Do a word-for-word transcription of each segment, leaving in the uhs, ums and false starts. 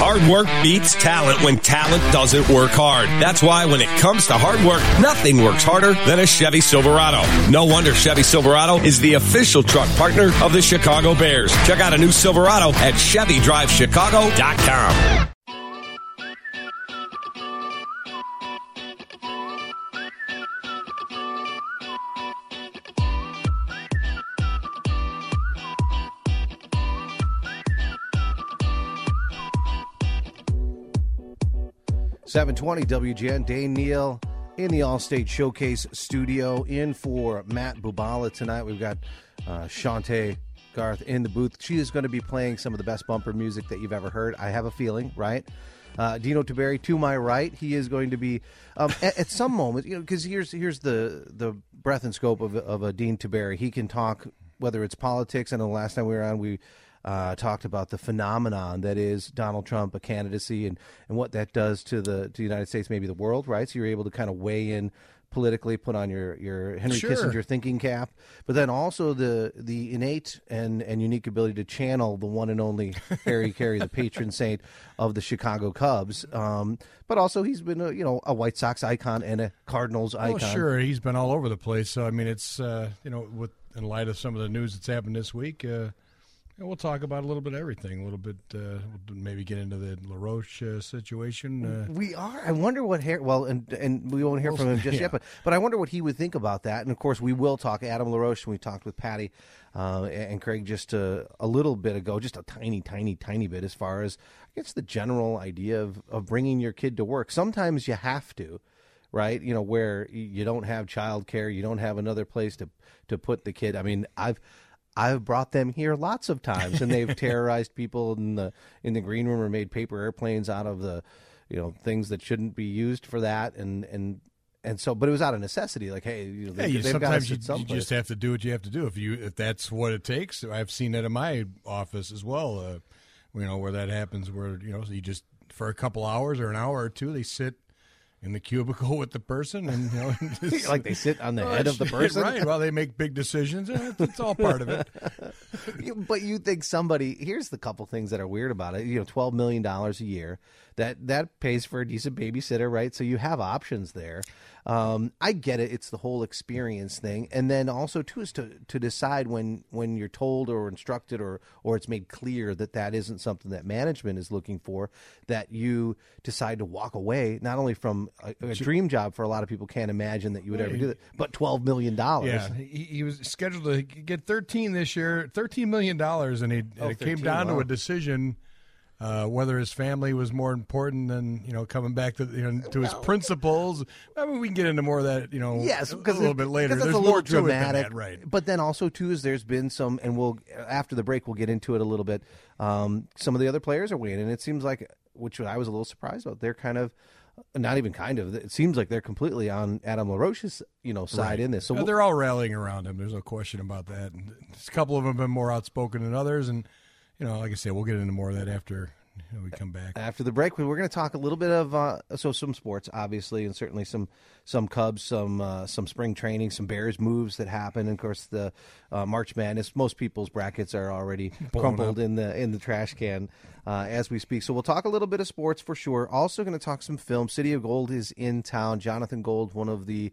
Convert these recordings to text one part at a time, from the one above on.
Hard work beats talent when talent doesn't work hard. That's why when it comes to hard work, nothing works harder than a Chevy Silverado. No wonder Chevy Silverado is the official truck partner of the Chicago Bears. Check out a new Silverado at Chevy Drive Chicago dot com. seven twenty W G N, Dane Neal in the Allstate Showcase studio. In for Matt Bubala tonight, we've got uh, Shantae Garth in the booth. She is going to be playing some of the best bumper music that you've ever heard, I have a feeling, right? Uh, Dino Tiberi, to my right, he is going to be, um, at, at some moment, you know, because here's here's the, the breadth and scope of, of a Dean Tiberi. He can talk, whether it's politics. I know the last time we were on, we Uh, talked about the phenomenon that is Donald Trump, a candidacy, and, and what that does to the to the United States, maybe the world, right? So you're able to kind of weigh in politically, put on your, your Henry Sure. Kissinger thinking cap, but then also the the innate and, and unique ability to channel the one and only Harry Carey, the patron saint of the Chicago Cubs. Um, but also he's been a, you know a White Sox icon and a Cardinals icon. Well, sure, he's been all over the place. So I mean, it's uh, you know, with in light of some of the news that's happened this week. Uh, And we'll talk about a little bit of everything, a little bit, uh, we'll maybe get into the LaRoche uh, situation. Uh, we are. I wonder what Harry, well, and and we won't hear from him just yeah. yet, but, but I wonder what he would think about that. And, of course, we will talk Adam LaRoche, and we talked with Patty uh, and Craig just uh, a little bit ago, just a tiny, tiny, tiny bit as far as, I guess, the general idea of, of bringing your kid to work. Sometimes you have to. Right, you know, where you don't have childcare, you don't have another place to to put the kid. I mean, I've I've brought them here lots of times, and they've terrorized people in the in the green room or made paper airplanes out of the, you know, things that shouldn't be used for that, and and and so, but it was out of necessity. Like, hey, you know, they, hey, you, they've got to sometimes you, sit someplace. you just have to do what you have to do if you if that's what it takes. I've seen that in my office as well. Uh, you know, where that happens, where you know, so you just for a couple hours or an hour or two, they sit in the cubicle with the person, and you know, just, like they sit on the well, head of the person, right? Well, they make big decisions, and it's, it's all part of it. But you think somebody? Here's the couple things that are weird about it. You know, twelve million dollars a year. That that pays for a decent babysitter, right? So you have options there. Um, I get it. It's the whole experience thing, and then also too is to, to decide when when you're told or instructed or or it's made clear that that isn't something that management is looking for. That you decide to walk away, not only from a, a dream job for a lot of people can't imagine that you would ever do that, but twelve million dollars. Yeah, he, he was scheduled to get thirteen this year, thirteen million dollars, and, he, oh, and it thirteen, came down wow. to a decision. Uh, whether his family was more important than you know coming back to you know to his well, principles. I mean, we can get into more of that you know yes, a, because a little it, bit later. There's a little more dramatic, to it than that, right? But then also too is there's been some, and we'll after the break we'll get into it a little bit. Um, some of the other players are weighing, and it seems like, which I was a little surprised about. They're kind of. Not even kind of. It seems like they're completely on Adam LaRoche's, you know, side right. in this. So we'll, they're all rallying around him. There's no question about that. And a couple of them have been more outspoken than others, and you know, like I said, we'll get into more of that after. You know, we come back after the break. We're going to talk a little bit of uh, so some sports, obviously, and certainly some some Cubs, some uh, some spring training, some Bears moves that happen. And of course, the uh, March Madness. Most people's brackets are already Blown crumpled up. in the in the trash can uh, as we speak. So we'll talk a little bit of sports for sure. Also going to talk some film. City of Gold is in town. Jonathan Gold, one of the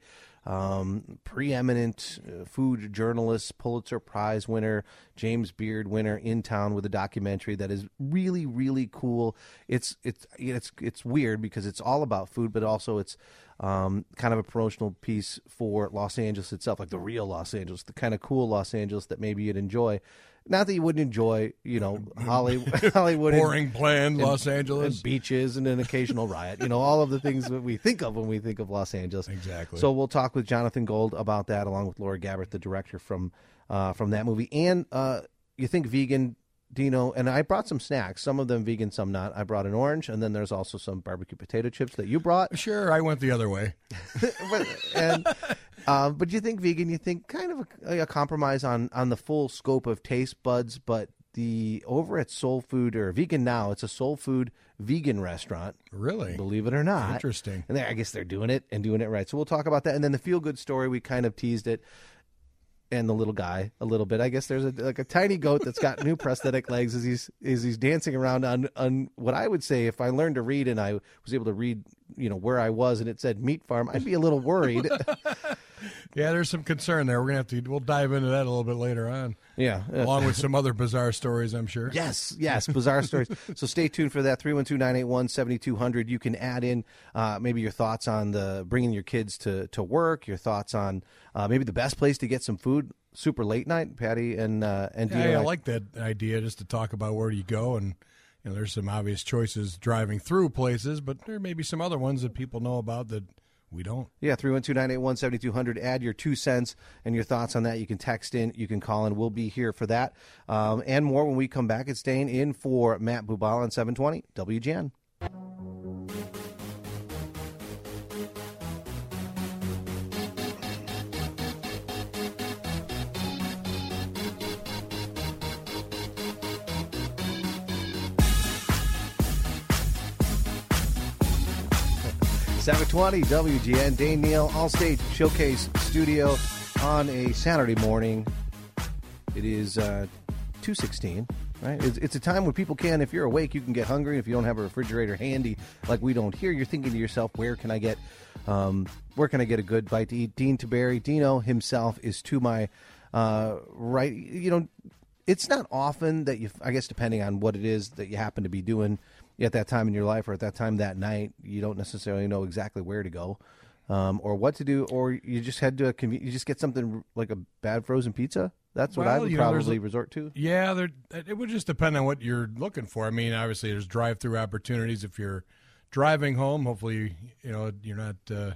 Um, preeminent uh, food journalist, Pulitzer Prize winner, James Beard winner in town with a documentary that is really, really cool. It's it's it's it's weird because it's all about food, but also it's um, kind of a promotional piece for Los Angeles itself, like the real Los Angeles, the kind of cool Los Angeles that maybe you'd enjoy. Not that you wouldn't enjoy, you know, Hollywood, Hollywood boring, and, bland and, Los Angeles, and beaches, and an occasional riot. You know, all of the things that we think of when we think of Los Angeles. Exactly. So we'll talk with Jonathan Gold about that, along with Laura Gabbert, the director from uh, from that movie. And uh, you think vegan, Dino? And I brought some snacks. Some of them vegan, some not. I brought an orange, and then there's also some barbecue potato chips that you brought. Sure, I went the other way. but, and. Uh, but you think vegan, you think kind of a, a compromise on, on the full scope of taste buds, but the over at Soul Food, or Vegan Now, it's a soul food vegan restaurant. Really? Believe it or not. Interesting. And I guess they're doing it and doing it right. So we'll talk about that. And then the feel-good story, we kind of teased it. and the little guy a little bit. I guess there's a, like a tiny goat that's got new prosthetic legs as he's as he's dancing around on, on what I would say, if I learned to read and I was able to read, you know, where I was and it said meat farm, I'd be a little worried. Yeah, there's some concern there. We're gonna have to. We'll dive into that a little bit later on. Yeah, along with some other bizarre stories, I'm sure. Yes, yes, bizarre stories. So stay tuned for that. three one two, nine eight one, seven two zero zero. You can add in uh, maybe your thoughts on the bringing your kids to, to work, your thoughts on uh, maybe the best place to get some food super late night, Patty and uh, and yeah, Dino. yeah, I like that idea just to talk about where do you go, and you know, there's some obvious choices driving through places, but there may be some other ones that people know about that we don't. Yeah, three one two, nine eight one, seven two zero zero. Add your two cents and your thoughts on that. You can text in, you can call in. We'll be here for that um, and more when we come back. It's staying in for Matt Bubala on seven twenty W G N. seven twenty W G N, Dane Neal, Allstate Showcase Studio on a Saturday morning. It is uh, two sixteen, right? It's, it's a time when people can, if you're awake, you can get hungry. If you don't have a refrigerator handy like we don't here, you're thinking to yourself, where can I get um, where can I get a good bite to eat? Dean Taberry, Dino himself is to my uh, right. You know, it's not often that you, I guess depending on what it is that you happen to be doing at that time in your life or at that time that night, you don't necessarily know exactly where to go um, or what to do, or you just head to a conven- you just get something like a bad frozen pizza. That's what well, I would you know, probably a, resort to. Yeah, there, it would just depend on what you're looking for. I mean, obviously, there's drive-through opportunities if you're driving home. Hopefully, you know, you're not, uh,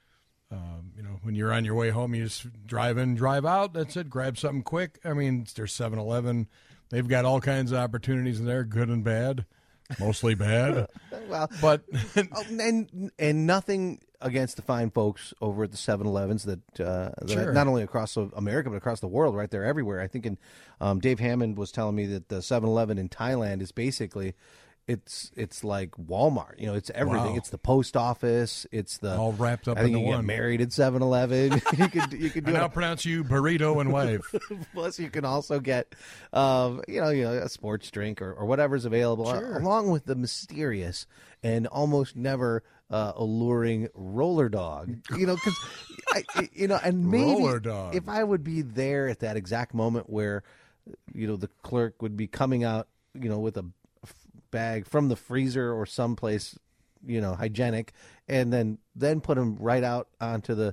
um, you know, when you're on your way home, you just drive in, drive out. That's it. Grab something quick. I mean, there's seven eleven. They've got all kinds of opportunities in there, good and bad. Mostly bad. Well, but oh, and and nothing against the fine folks over at the seven elevens that, uh, that sure. not only across America but across the world, right there everywhere. I think in um, Dave Hammond was telling me that the seven eleven in Thailand is basically it's it's like Walmart. You know, it's everything. Wow. It's the post office. It's the all wrapped up I think into you one. Get married at seven eleven. you could you could do I now it. pronounce you burrito and wife. Plus, you can also get, um, you know, you know, a sports drink or, or whatever's available, Sure. along with the mysterious and almost never uh, alluring roller dog. You know, because I, you know, and maybe Roller dog. if I would be there at that exact moment where, you know, the clerk would be coming out, you know, with a f- bag from the freezer or someplace, you know, hygienic, and then then put them right out onto the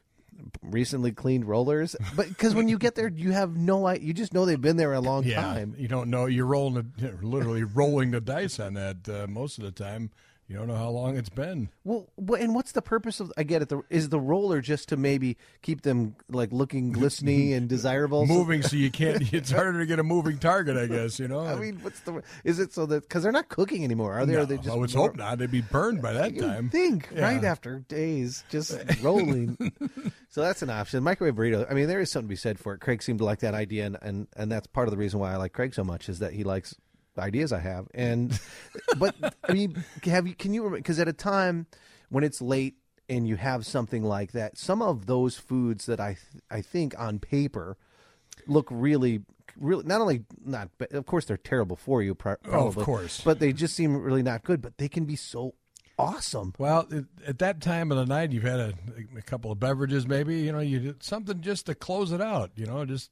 recently cleaned rollers, but because when you get there, you have no idea. You just know they've been there a long yeah, time. You don't know. You're rolling, the, literally rolling the dice on that uh, most of the time. You don't know how long it's been. Well, wh- and what's the purpose of? I get it. The, is the roller just to maybe keep them like looking glistening and desirable, Moving, so you can't. It's harder to get a moving target, I guess. You know. I mean, what's the? Is it so that because they're not cooking anymore? Are they? no, Are they just? I would more- hope not. They'd be burned by that You time. think Yeah. right after days just rolling. So that's an option. Microwave burrito. I mean, there is something to be said for it. Craig seemed to like that idea, and, and, and that's part of the reason why I like Craig so much is that he likes the ideas I have. And but I mean, have you? Can you? Because at a time when it's late and you have something like that, some of those foods that I th- I think on paper look really. Really, not only not, but of course they're terrible for you. Probably, Oh, of course. but they just seem really not good. But they can be so awesome. Well, it, at that time of the night, you've had a, a couple of beverages, maybe. You know, you did something just to close it out. You know, just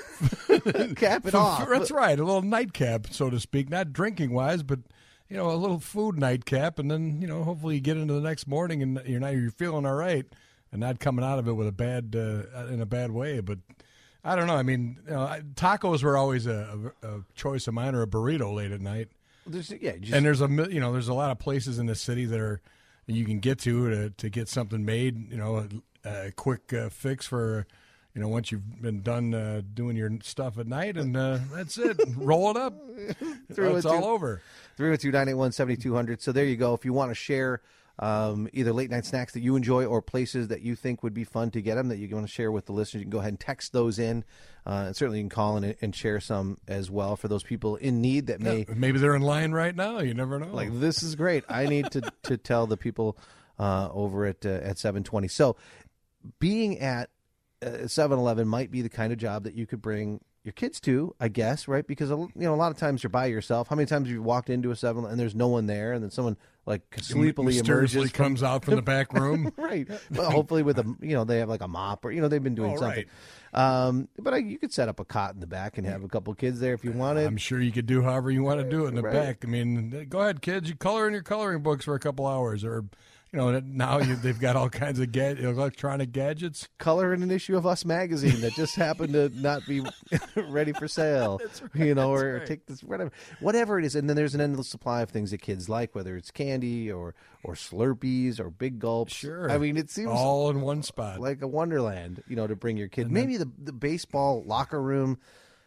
Cap it off. That's right, a little nightcap, so to speak. Not drinking wise, but you know, a little food nightcap, and then you know, hopefully you get into the next morning and you're not you're feeling all right, and not coming out of it with a bad uh, in a bad way. But I don't know. I mean, you know, tacos were always a, a, a choice of mine, or a burrito late at night. There's, yeah, just, And there's a mil- you know there's a lot of places in the city that are that you can get to to to get something made. You know, a, a quick uh, fix for you know once you've been done uh, doing your stuff at night, and uh, that's it. Roll it up. Through It's it all to- over. three one two, nine eight one, seven two zero zero. So there you go. If you want to share um, either late night snacks that you enjoy or places that you think would be fun to get them that you want to share with the listeners, you can go ahead and text those in. Uh, and certainly you can call in and, and share some as well for those people in need that may. Yeah, maybe they're in line right now. You never know. Like, this is great. I need to, to tell the people uh, over at uh, at seven twenty. So being at seven eleven might be the kind of job that you could bring your kids to, I guess, right? Because, you know, a lot of times you're by yourself. How many times have you walked into a seven and there's no one there, and then someone like sleepily mysteriously emerges comes from, out from the back room? Right. Well, hopefully with a, you know, they have like a mop, or, you know, they've been doing oh, something. Right. Um, but I, you could set up a cot in the back and have a couple kids there if you wanted. I'm sure you could do however you want to do it in the Right. back. I mean, go ahead, kids. You color in your coloring books for a couple hours, or you know, now you, they've got all kinds of ga- electronic gadgets. Color in an issue of Us magazine that just happened to not be ready for sale. That's right, you know, or, right. or take this whatever, whatever it is, and then there's an endless supply of things that kids like, whether it's candy or or Slurpees or Big Gulps. Sure, I mean, it seems all in one spot, like a wonderland. You know, to bring your kid. And Maybe the the baseball locker room.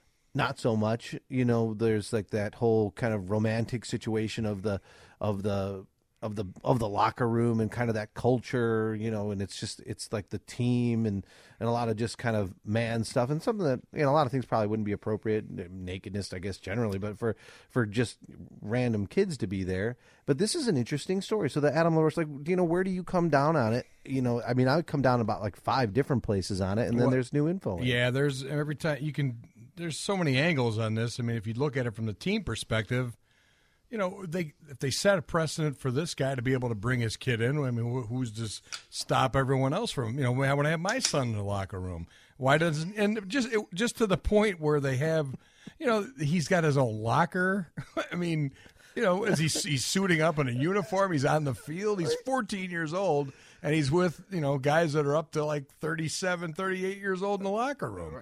Not so much. You know, there's like that whole kind of romantic situation of the of the of the of the locker room and kind of that culture, you know, and it's just it's like the team and, and a lot of just kind of man stuff, and something that, you know, a lot of things probably wouldn't be appropriate, nakedness, I guess, generally, but for for just random kids to be there. But this is an interesting story. So the Adam LaRoche, like, you know, where do you come down on it? You know, I mean, I would come down about like five different places on it, and then Well, there's new info. in it. Yeah, there's every time you can. There's so many angles on this. I mean, if you look at it from the team perspective, you know, they if they set a precedent for this guy to be able to bring his kid in, I mean, who's to stop everyone else from, you know, I want to have my son in the locker room. Why doesn't, and just it, just to the point where they have, you know, he's got his own locker. I mean, you know, as he's, he's suiting up in a uniform, he's on the field, he's fourteen years old, and he's with, you know, guys that are up to like thirty-seven, thirty-eight years old in the locker room.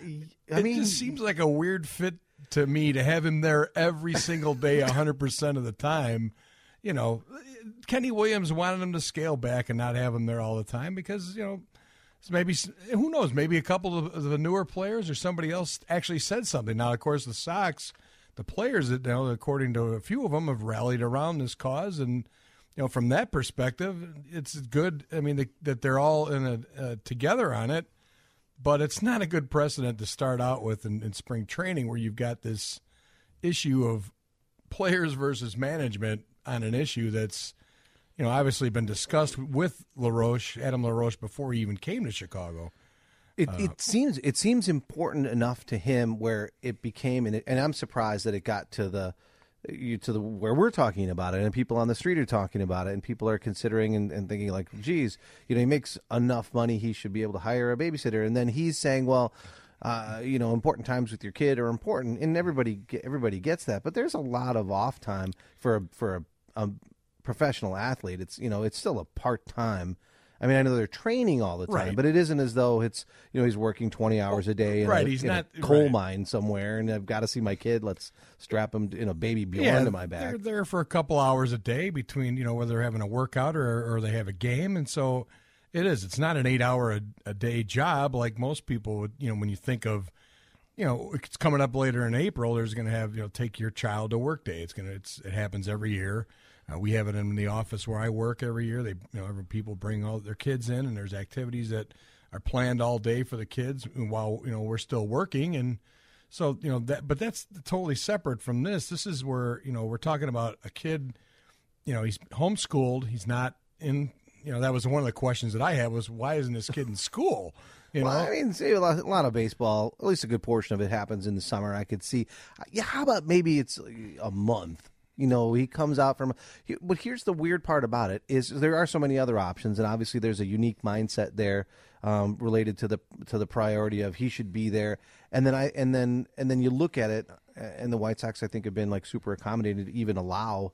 I it mean, just seems like a weird fit to me to have him there every single day, one hundred percent of the time. You know, Kenny Williams wanted him to scale back and not have him there all the time because, you know, maybe, who knows, maybe a couple of the newer players or somebody else actually said something. Now, of course, the Sox, the players, that, you know, according to a few of them, have rallied around this cause. And, you know, from that perspective, it's good. I mean, that they're all in a, uh, together on it. But it's not a good precedent to start out with in, in spring training, where you've got this issue of players versus management on an issue that's, you know, obviously been discussed with LaRoche, Adam LaRoche, before he even came to Chicago. It, uh, it seems it seems important enough to him where it became, and, it, and I'm surprised that it got to the you to the where we're talking about it, and people on the street are talking about it, and people are considering and, and thinking like, geez, you know, he makes enough money, he should be able to hire a babysitter. And then he's saying, well, uh, you know, important times with your kid are important, and everybody everybody gets that. But there's a lot of off time for a, for a, a professional athlete. It's, you know, it's still a part time. I mean, I know they're training all the time, Right. but it isn't as though it's, you know, he's working twenty hours a day in, Right, a, he's in not- a coal right. mine somewhere, and I've got to see my kid. Let's strap him, you know, baby Bjorn yeah, to my back. They're there for a couple hours a day between, you know, whether they're having a workout or, or they have a game. And so it is. It's not an eight-hour a, a day job like most people would, you know, when you think of, you know, it's coming up later in April, there's going to have, you know, take your child to work day. It's going to, it's, it happens every year. Uh, we have it in the office where I work every year. They, you know, every people bring all their kids in, and there's activities that are planned all day for the kids while, you know, we're still working. And so, you know, that, but that's totally separate from this. This is where, you know, we're talking about a kid, you know, he's homeschooled. He's not in, you know, that was one of the questions that I had was, why isn't this kid in school? You Well, know? I mean, see, a lot, a lot of baseball, at least a good portion of it happens in the summer. I could see. Yeah, how about maybe it's a month? You know, he comes out from. But here's the weird part about it is there are so many other options, and obviously there's a unique mindset there um, related to the to the priority of he should be there. And then I and then and then you look at it, and the White Sox I think have been like super accommodated to even allow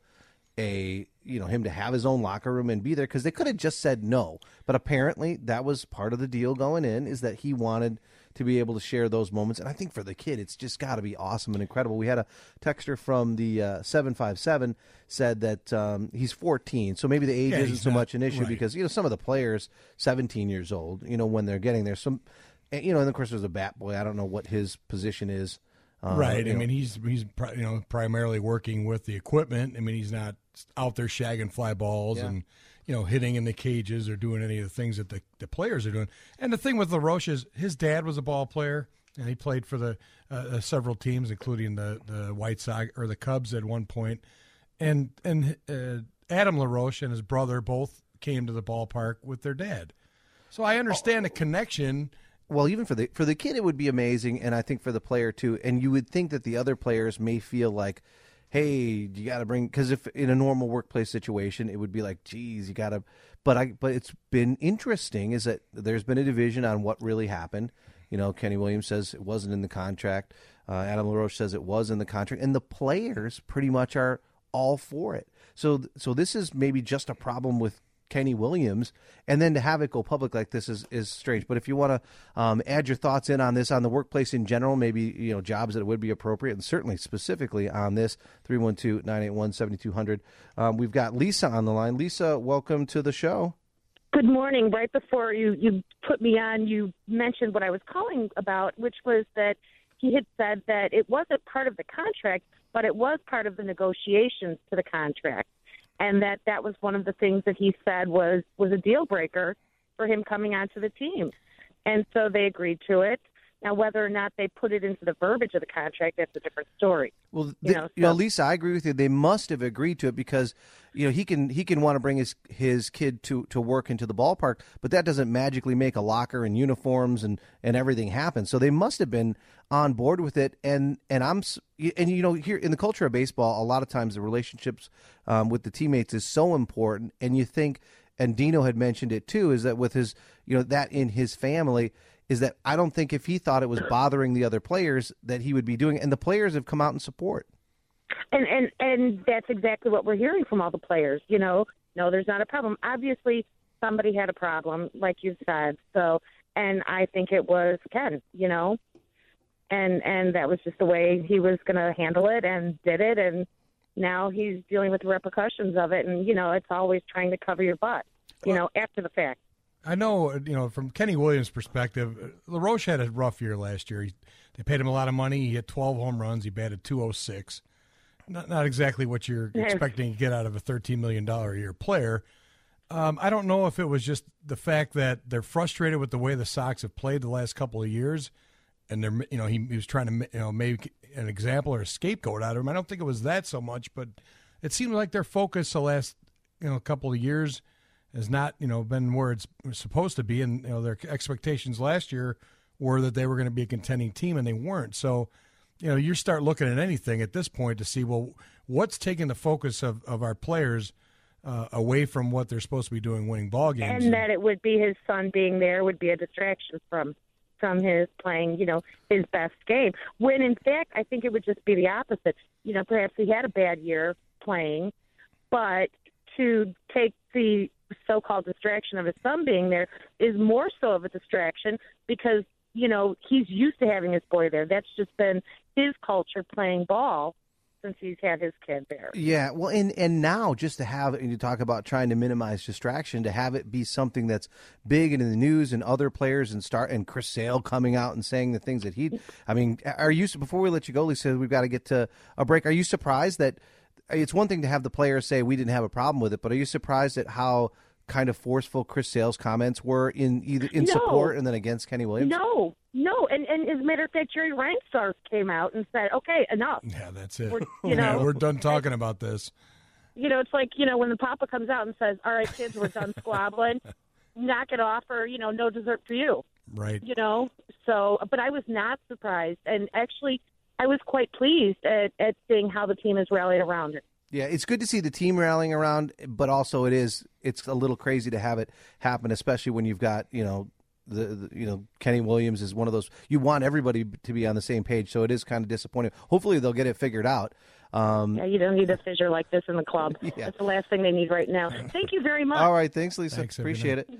a you know him to have his own locker room and be there, because they could have just said no, but apparently that was part of the deal going in, is that he wanted to be able to share those moments. And I think for the kid it's just got to be awesome and incredible. We had a texter from the uh, seven five seven said that um, he's fourteen, so maybe the age Yeah, isn't he's so not- much an issue, right. because you know some of the players seventeen years old, you know when they're getting there, some and, you know and of course there's a bat boy. I don't know what his position is. Uh, Right. you I know. mean, he's he's pri- you know primarily working with the equipment. I mean, he's not out there shagging fly balls Yeah. and you know hitting in the cages or doing any of the things that the, the players are doing. And the thing with LaRoche is his dad was a ball player, and he played for the uh, uh, several teams, including the the White Sox or the Cubs at one point. And and uh, Adam LaRoche and his brother both came to the ballpark with their dad. So I understand the connection well, even for the for the kid, it would be amazing, and I think for the player too. And you would think that the other players may feel like, hey, you got to bring, because if in a normal workplace situation, it would be like, geez, you got to. But I but it's been interesting is that there's been a division on what really happened. You know, Kenny Williams says it wasn't in the contract. Uh, Adam LaRoche says it was in the contract, and the players pretty much are all for it. So so this is maybe just a problem with Kenny Williams, and then to have it go public like this is, is strange. But if you want to um, add your thoughts in on this, on the workplace in general, maybe you know jobs that would be appropriate, and certainly specifically on this, three one two, nine eight one, seven two zero zero. Um, we've got Lisa on the line. Lisa, welcome to the show. Good morning. Right before you, you put me on, you mentioned what I was calling about, which was that he had said that it wasn't part of the contract, but it was part of the negotiations to the contract. And that that was one of the things that he said was, was a deal breaker for him coming onto the team. And so they agreed to it. Now, whether or not they put it into the verbiage of the contract, that's a different story. Well, the, you, know, you know, Lisa, I agree with you. They must have agreed to it because, you know, he can he can want to bring his his kid to, to work into the ballpark, but that doesn't magically make a locker and uniforms and, and everything happen. So they must have been on board with it. And and I'm and you know here in the culture of baseball, a lot of times the relationships um, with the teammates is so important. And you think, and Dino had mentioned it too, is that with his you know that in his family. Is that I don't think if he thought it was bothering the other players that he would be doing it. And the players have come out in support. And, and and that's exactly what we're hearing from all the players. You know, no, there's not a problem. Obviously, somebody had a problem, like you said. So, and I think it was Ken, you know, and and that was just the way he was going to handle it and did it. And now he's dealing with the repercussions of it. And, you know, it's always trying to cover your butt, you know, after the fact. I know, you know, from Kenny Williams' perspective, LaRoche had a rough year last year. He, they paid him a lot of money. He hit twelve home runs. He batted two oh six. Not, not exactly what you're expecting to get out of a thirteen million dollars a year player. Um, I don't know if it was just the fact that they're frustrated with the way the Sox have played the last couple of years, and they're, you know, he, he was trying to, you know, make an example or a scapegoat out of him. I don't think it was that so much, but it seemed like their focus the last, you know, couple of years has not, you know, been where it's supposed to be. And, you know, their expectations last year were that they were going to be a contending team, and they weren't. So, you know, you start looking at anything at this point to see, well, what's taking the focus of, of our players uh, away from what they're supposed to be doing, winning ball games. And that it would be his son being there would be a distraction from from his playing, you know, his best game. When, in fact, I think it would just be the opposite. You know, perhaps he had a bad year playing, but to take the so-called distraction of his son being there is more so of a distraction because, you know, he's used to having his boy there. That's just been his culture playing ball since he's had his kid there. Yeah, well, and, and now just to have, and you talk about trying to minimize distraction, to have it be something that's big and in the news and other players and start, and Chris Sale coming out and saying the things that he, I mean, are you, before we let you go, Lisa, we've got to get to a break. Are you surprised that, it's one thing to have the players say we didn't have a problem with it, but are you surprised at how kind of forceful Chris Sale's comments were in either in no. support and then against Kenny Williams? No, no. And, and as a matter of fact, Jerry Reinsdorf came out and said, okay, enough. Yeah, that's it. We're, you know, yeah, we're done talking about this. You know, it's like, you know, when the papa comes out and says, all right, kids, we're done squabbling, knock it off, or, you know, no dessert for you. Right. You know, so, but I was not surprised. And actually, I was quite pleased at, at seeing how the team has rallied around it. Yeah, it's good to see the team rallying around, but also it is it's a little crazy to have it happen, especially when you've got, you know, the, the you know Kenny Williams is one of those you want everybody to be on the same page, so it is kind of disappointing. Hopefully they'll get it figured out. Um, yeah, you don't need a fissure like this in the club. Yeah. That's the last thing they need right now. Thank you very much. All right, thanks, Lisa. Thanks, appreciate it.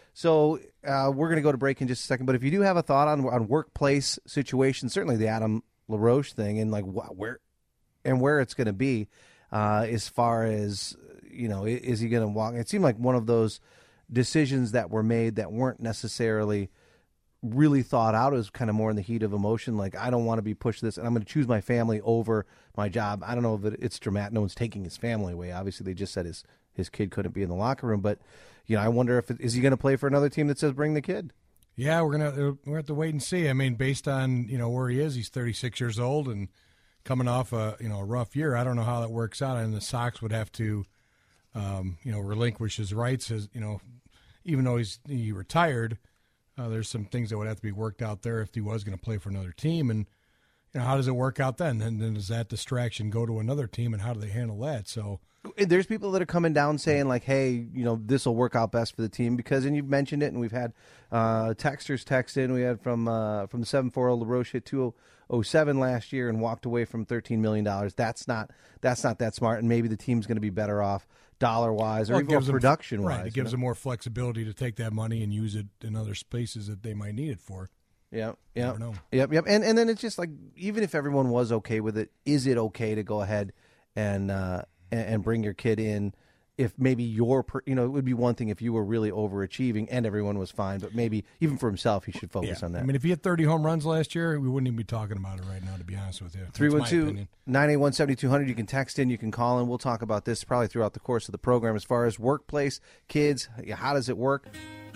So uh, we're going to go to break in just a second, but if you do have a thought on on workplace situations, certainly the Adam LaRoche thing and like wh- where and where it's going to be. Uh, as far as, you know, is he going to walk? It seemed like one of those decisions that were made that weren't necessarily really thought out. It was kind of more in the heat of emotion. Like, I don't want to be pushed this, and I'm going to choose my family over my job. I don't know if it's dramatic. No one's taking his family away. Obviously, they just said his, his kid couldn't be in the locker room. But, you know, I wonder if it, is he going to play for another team that says bring the kid? Yeah, we're gonna we're gonna have to wait and see. I mean, based on, you know, where he is, he's thirty-six years old and coming off a, you know, a rough year. I don't know how that works out, and the Sox would have to, um, you know, relinquish his rights as, you know, even though he's he retired, Uh, there's some things that would have to be worked out there if he was going to play for another team. And you know, how does it work out then? And then does that distraction go to another team, and how do they handle that? So there's people that are coming down saying like, hey, you know, this will work out best for the team because, and you've mentioned it, and we've had uh, texters text in. We had from uh, from the seven four zero LaRoche hit two oh seven last year and walked away from thirteen million dollars. That's not that's not that smart, and maybe the team's going to be better off dollar-wise or well, even production-wise. Right, it gives them more flexibility to take that money and use it in other spaces that they might need it for. Yeah, yeah, yep, yep. And and then it's just like, even if everyone was okay with it, is it okay to go ahead and uh, and, and bring your kid in? If maybe your, per, you know, it would be one thing if you were really overachieving and everyone was fine, but maybe even for himself, he should focus yeah. on that. I mean, if he had thirty home runs last year, we wouldn't even be talking about it right now, to be honest with you. three one two, nine eight one, seven two zero zero. You can text in, you can call in. We'll talk about this probably throughout the course of the program as far as workplace, kids, how does it work?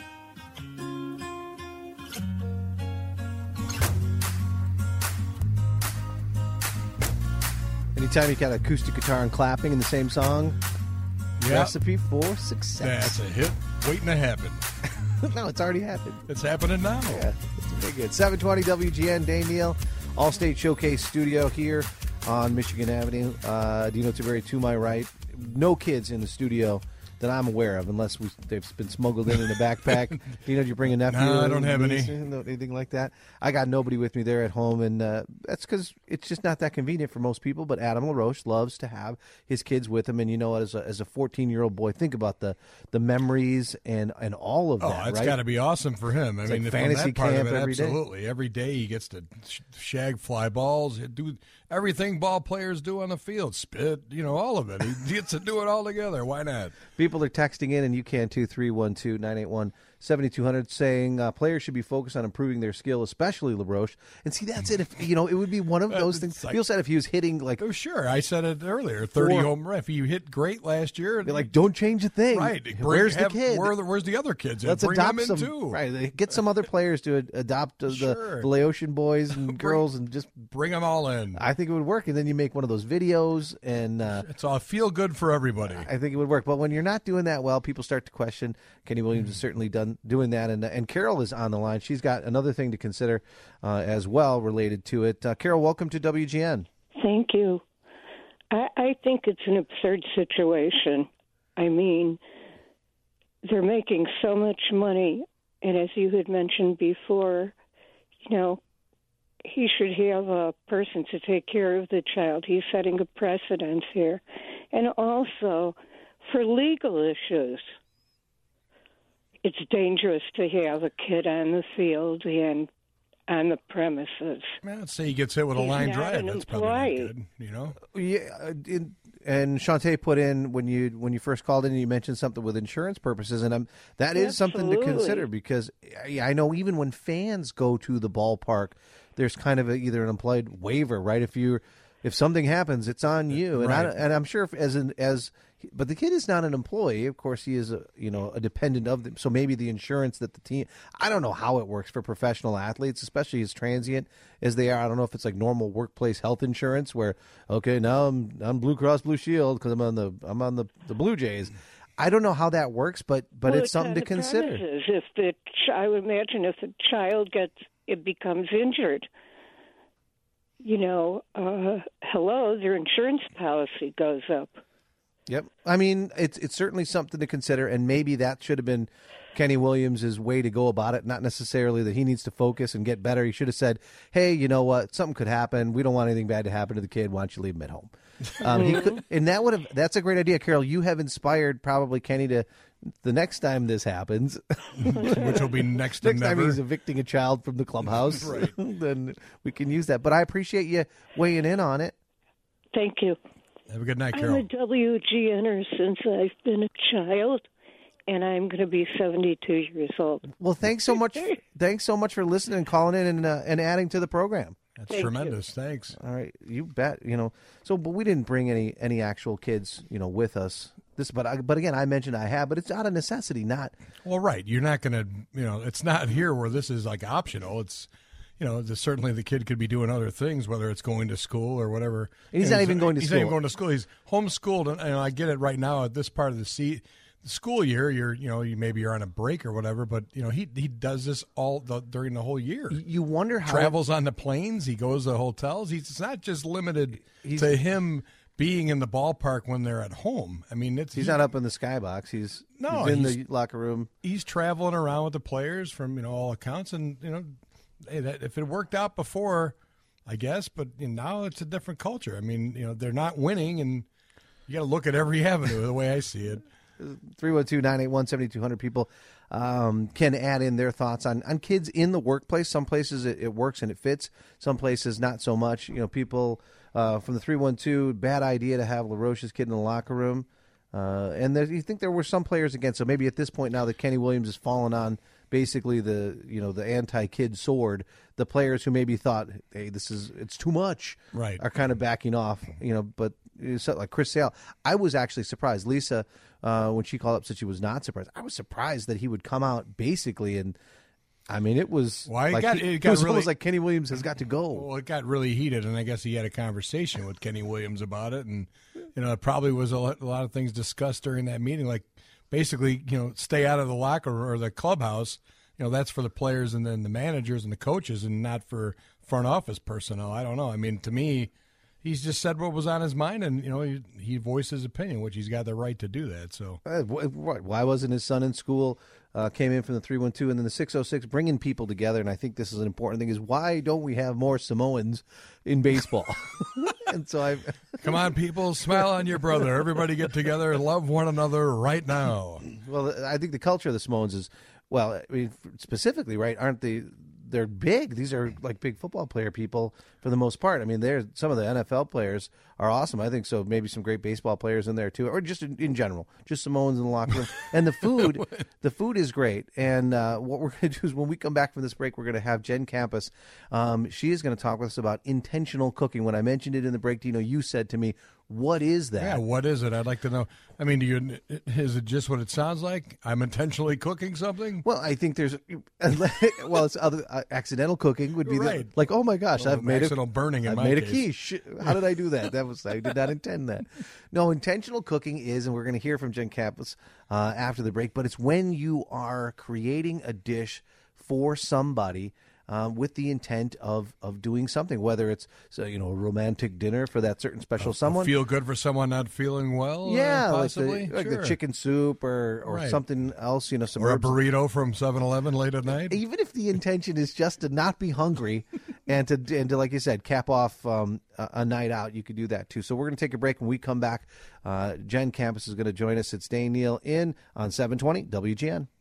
Anytime you got acoustic guitar and clapping in the same song, yep. Recipe for success. That's a hit waiting to happen. No, it's already happened. It's happening now. Yeah, it's pretty good. seven twenty W G N, Dane Neal, Allstate Showcase Studio here on Michigan Avenue. Uh, Dino Tiberi to my right. No kids in the studio that I'm aware of, unless we, they've been smuggled in in a backpack. Dino, did you bring a nephew? No, I don't have any. Anything like that. I got nobody with me there at home, and uh, that's because it's just not that convenient for most people. But Adam LaRoche loves to have his kids with him, and you know, as a as a fourteen-year-old boy, think about the the memories and, and all of that. Oh, it's right? got to be awesome for him. I It's mean, like from fantasy that part camp of it, every day. absolutely. Every day he gets to sh- shag fly balls, do everything ball players do on the field, spit, you know, all of it. He gets to do it all together. Why not? People are texting in, and you can too, three one two, nine eight one, seven two zero zero, saying uh, players should be focused on improving their skill, especially LaRoche. And see, that's it. If you know, it would be one of those things. Like, People said if he was hitting like, oh, sure, I said it earlier, thirty Four. home run. If you hit great last year, you're like, don't change a thing. right? Bring, Where's have, the kid? Where the, where's the other kids? Let's Bring adopt them in some. too. Right, get some other players to ad- adopt uh, Sure. the, the Laotian boys and girls, and just bring them all in. I think it would work. And then you make one of those videos, and uh, It's all feel good for everybody. I think it would work. But when you're not doing that well, people start to question. Kenny Williams has certainly done doing that, and and Carol is on the line. She's got another thing to consider uh, as well related to it. Uh, Carol, welcome to W G N. Thank you. I, I think it's an absurd situation. I mean, they're making so much money, and as you had mentioned before, you know, he should have a person to take care of the child. He's setting a precedent here. And also, for legal issues, it's dangerous to have a kid on the field and on the premises. Man, let's say he gets hit with a He's line not drive. an That's probably not employee. good, you know? Yeah, uh, in, and Shantae put in when you when you first called in, you mentioned something with insurance purposes, and um, that is something to Absolutely. consider because I, I know even when fans go to the ballpark, there's kind of a, either an implied waiver, right? If you if something happens, it's on you, and I, Right. and I'm sure if, as an as but the kid is not an employee. Of course, he is a you know a dependent of them. So maybe the insurance that the team. I don't know how it works for professional athletes, especially as transient as they are. I don't know if it's like normal workplace health insurance, where okay, now I'm I'm Blue Cross Blue Shield because I'm on the I'm on the, the Blue Jays. I don't know how that works, but but Well, it's something on to the consider. premises. If the ch- I would imagine if the child gets it becomes injured, you know, uh, hello, their insurance policy goes up. Yep. I mean, it's it's certainly something to consider, and maybe that should have been Kenny Williams' way to go about it. Not necessarily that he needs to focus and get better. He should have said, hey, you know what? Something could happen. We don't want anything bad to happen to the kid. Why don't you leave him at home? Um, he could, and that would have. That's a great idea, Carol. You have inspired probably Kenny to the next time this happens. Which will be next to Next never. time he's evicting a child from the clubhouse, Right. then we can use that. But I appreciate you weighing in on it. Thank you. Have a good night, I'm Carol. a W G N-er since I've been a child, and I'm going to be seventy-two years old. Well, thanks so much. Thanks so much for listening and calling in and uh, and adding to the program. That's Thank tremendous. Thanks. All right, you bet. You know, so but we didn't bring any any actual kids, you know, with us. This, but I, but again, I mentioned I have, but it's out of necessity, not. Well, right. You're not going to, you know, it's not here where this is like optional. It's, you know, the, certainly the kid could be doing other things, whether it's going to school or whatever. And he's And not even going to he's school. not even going to school. He's homeschooled, and, and I get it right now at this part of the se- the school year, you're you know you maybe you're on a break or whatever, but you know he he does this all the, during the whole year. You wonder how travels on the planes, he goes to hotels. He's it's not just limited He's, to him being in the ballpark when they're at home. I mean, it's he's he, not up in the skybox. He's, no, he's in he's, the locker room. He's traveling around with the players from you know all accounts, and you know, hey, that, if it worked out before, I guess, but you know, now it's a different culture. I mean, you know, they're not winning, and you got to look at every avenue. The way I see it. three one two, nine eight one, seven two zero zero people um, can add in their thoughts on, on kids in the workplace. Some places it, it works and it fits. Some places not so much. You know, people uh, from the three one two, bad idea to have LaRoche's kid in the locker room. Uh, and there, you think there were some players against. So maybe at this point now that Kenny Williams has fallen on basically the you know the anti-kid sword, the players who maybe thought, hey, this is it's too much, right, are kind of backing off. You know, but like Chris Sale, I was actually surprised. Lisa, uh, when she called up, said she was not surprised. I was surprised that he would come out basically, and I mean, it was well, it like got, he, it got it was really, almost like Kenny Williams has got to go. Well, it got really heated, and I guess he had a conversation with Kenny Williams about it, and you know, it probably was a lot, a lot of things discussed during that meeting, like basically, you know, stay out of the locker room or the clubhouse. You know, that's for the players and then the managers and the coaches, and not for front office personnel. I don't know. I mean, to me, he's just said what was on his mind, and you know he, he voiced his opinion, which he's got the right to do that. So uh, why wasn't his son in school? Uh, came in from the three one two and then the six oh six, bringing people together. And I think this is an important thing: is why don't we have more Samoans in baseball? And so I come on, people, smile on your brother. Everybody get together and love one another right now. Well, I think the culture of the Samoans is well. I mean, specifically, right? Aren't they? They're big. These are like big football player people for the most part. I mean, they're some of the N F L players are awesome. I think so. Maybe some great baseball players in there too, or just in, in general, just Samoans in the locker room. And the food, the food is great. And uh, what we're going to do is when we come back from this break, we're going to have Jen Campus. Um, she is going to talk with us about intentional cooking. When I mentioned it in the break, Dino, you said to me, "What is that?" Yeah, what is it? I'd like to know. I mean, do you? Is it just what it sounds like? I'm intentionally cooking something. Well, I think there's, well, it's other uh, accidental cooking would be right. the, like, oh my gosh, well, I've made accidental a burning. In I've my made case. a quiche. How did I do that? That was I did not intend that. No, intentional cooking is, and we're going to hear from Jen Campus uh, after the break. But it's when you are creating a dish for somebody. Um, with the intent of, of doing something, whether it's so, you know a romantic dinner for that certain special uh, someone, feel good for someone not feeling well, yeah, uh, like, possibly the, like sure. the chicken soup or, or right. something else, you know, some or herbs. a burrito from seven eleven late at night. Even if the intention is just to not be hungry and to and to like you said cap off um, a, a night out, you could do that too. So we're going to take a break. When we come back, uh, Jen Campus is going to join us. It's Dane Neal in on seven twenty W G N.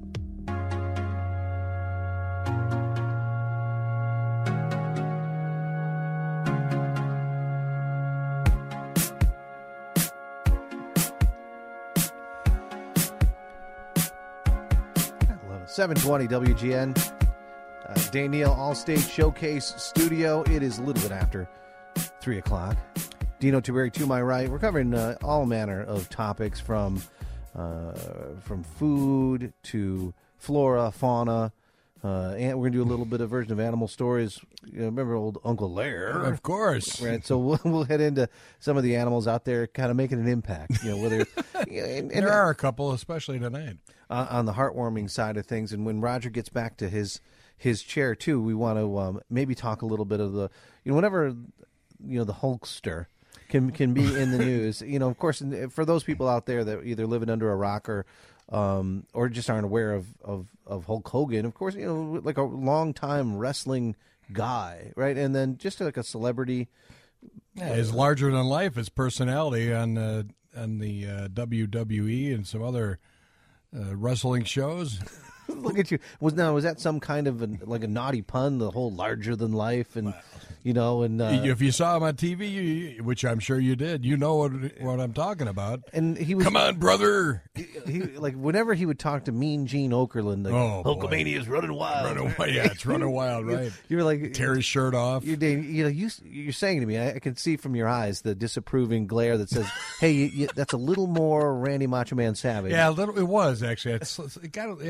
seven twenty W G N, uh, Dane Neal Allstate Showcase Studio. It is a little bit after three o'clock. Dino Tiberi to my right. We're covering uh, all manner of topics from uh, from food to flora, fauna. Uh, and we're going to do a little bit of version of animal stories. You know, remember old Uncle Lair? Of course. Right. So we'll, we'll head into some of the animals out there kind of making an impact. You know, whether you know, and, and, there are a couple, especially tonight. Uh, on the heartwarming side of things. And when Roger gets back to his his chair, too, we want to um, maybe talk a little bit of the, you know, whenever, you know, the Hulkster can can be in the news. You know, of course, for those people out there that either living under a rock or um, or just aren't aware of, of, of Hulk Hogan, of course, you know, like a long-time wrestling guy, right? And then just like a celebrity. Yeah, his larger than life, his personality on uh, on the uh, W W E and some other uh, wrestling shows. Look at you. Was now was that some kind of a, like a naughty pun? The whole larger than life, and wow. you know, and uh, if you saw him on T V, you, which I'm sure you did, you know what what I'm talking about. And he was, come on, brother. He, he like whenever he would talk to Mean Gene Okerlund, like, oh, Hulkamania's running wild. Running wild, yeah, it's running wild, right? You were like tear his shirt off. You, you know, you you're saying to me, I, I can see from your eyes the disapproving glare that says, "Hey, you, you, that's a little more Randy Macho Man Savage." Yeah, a little, it was actually. It's, it got, yeah, that was a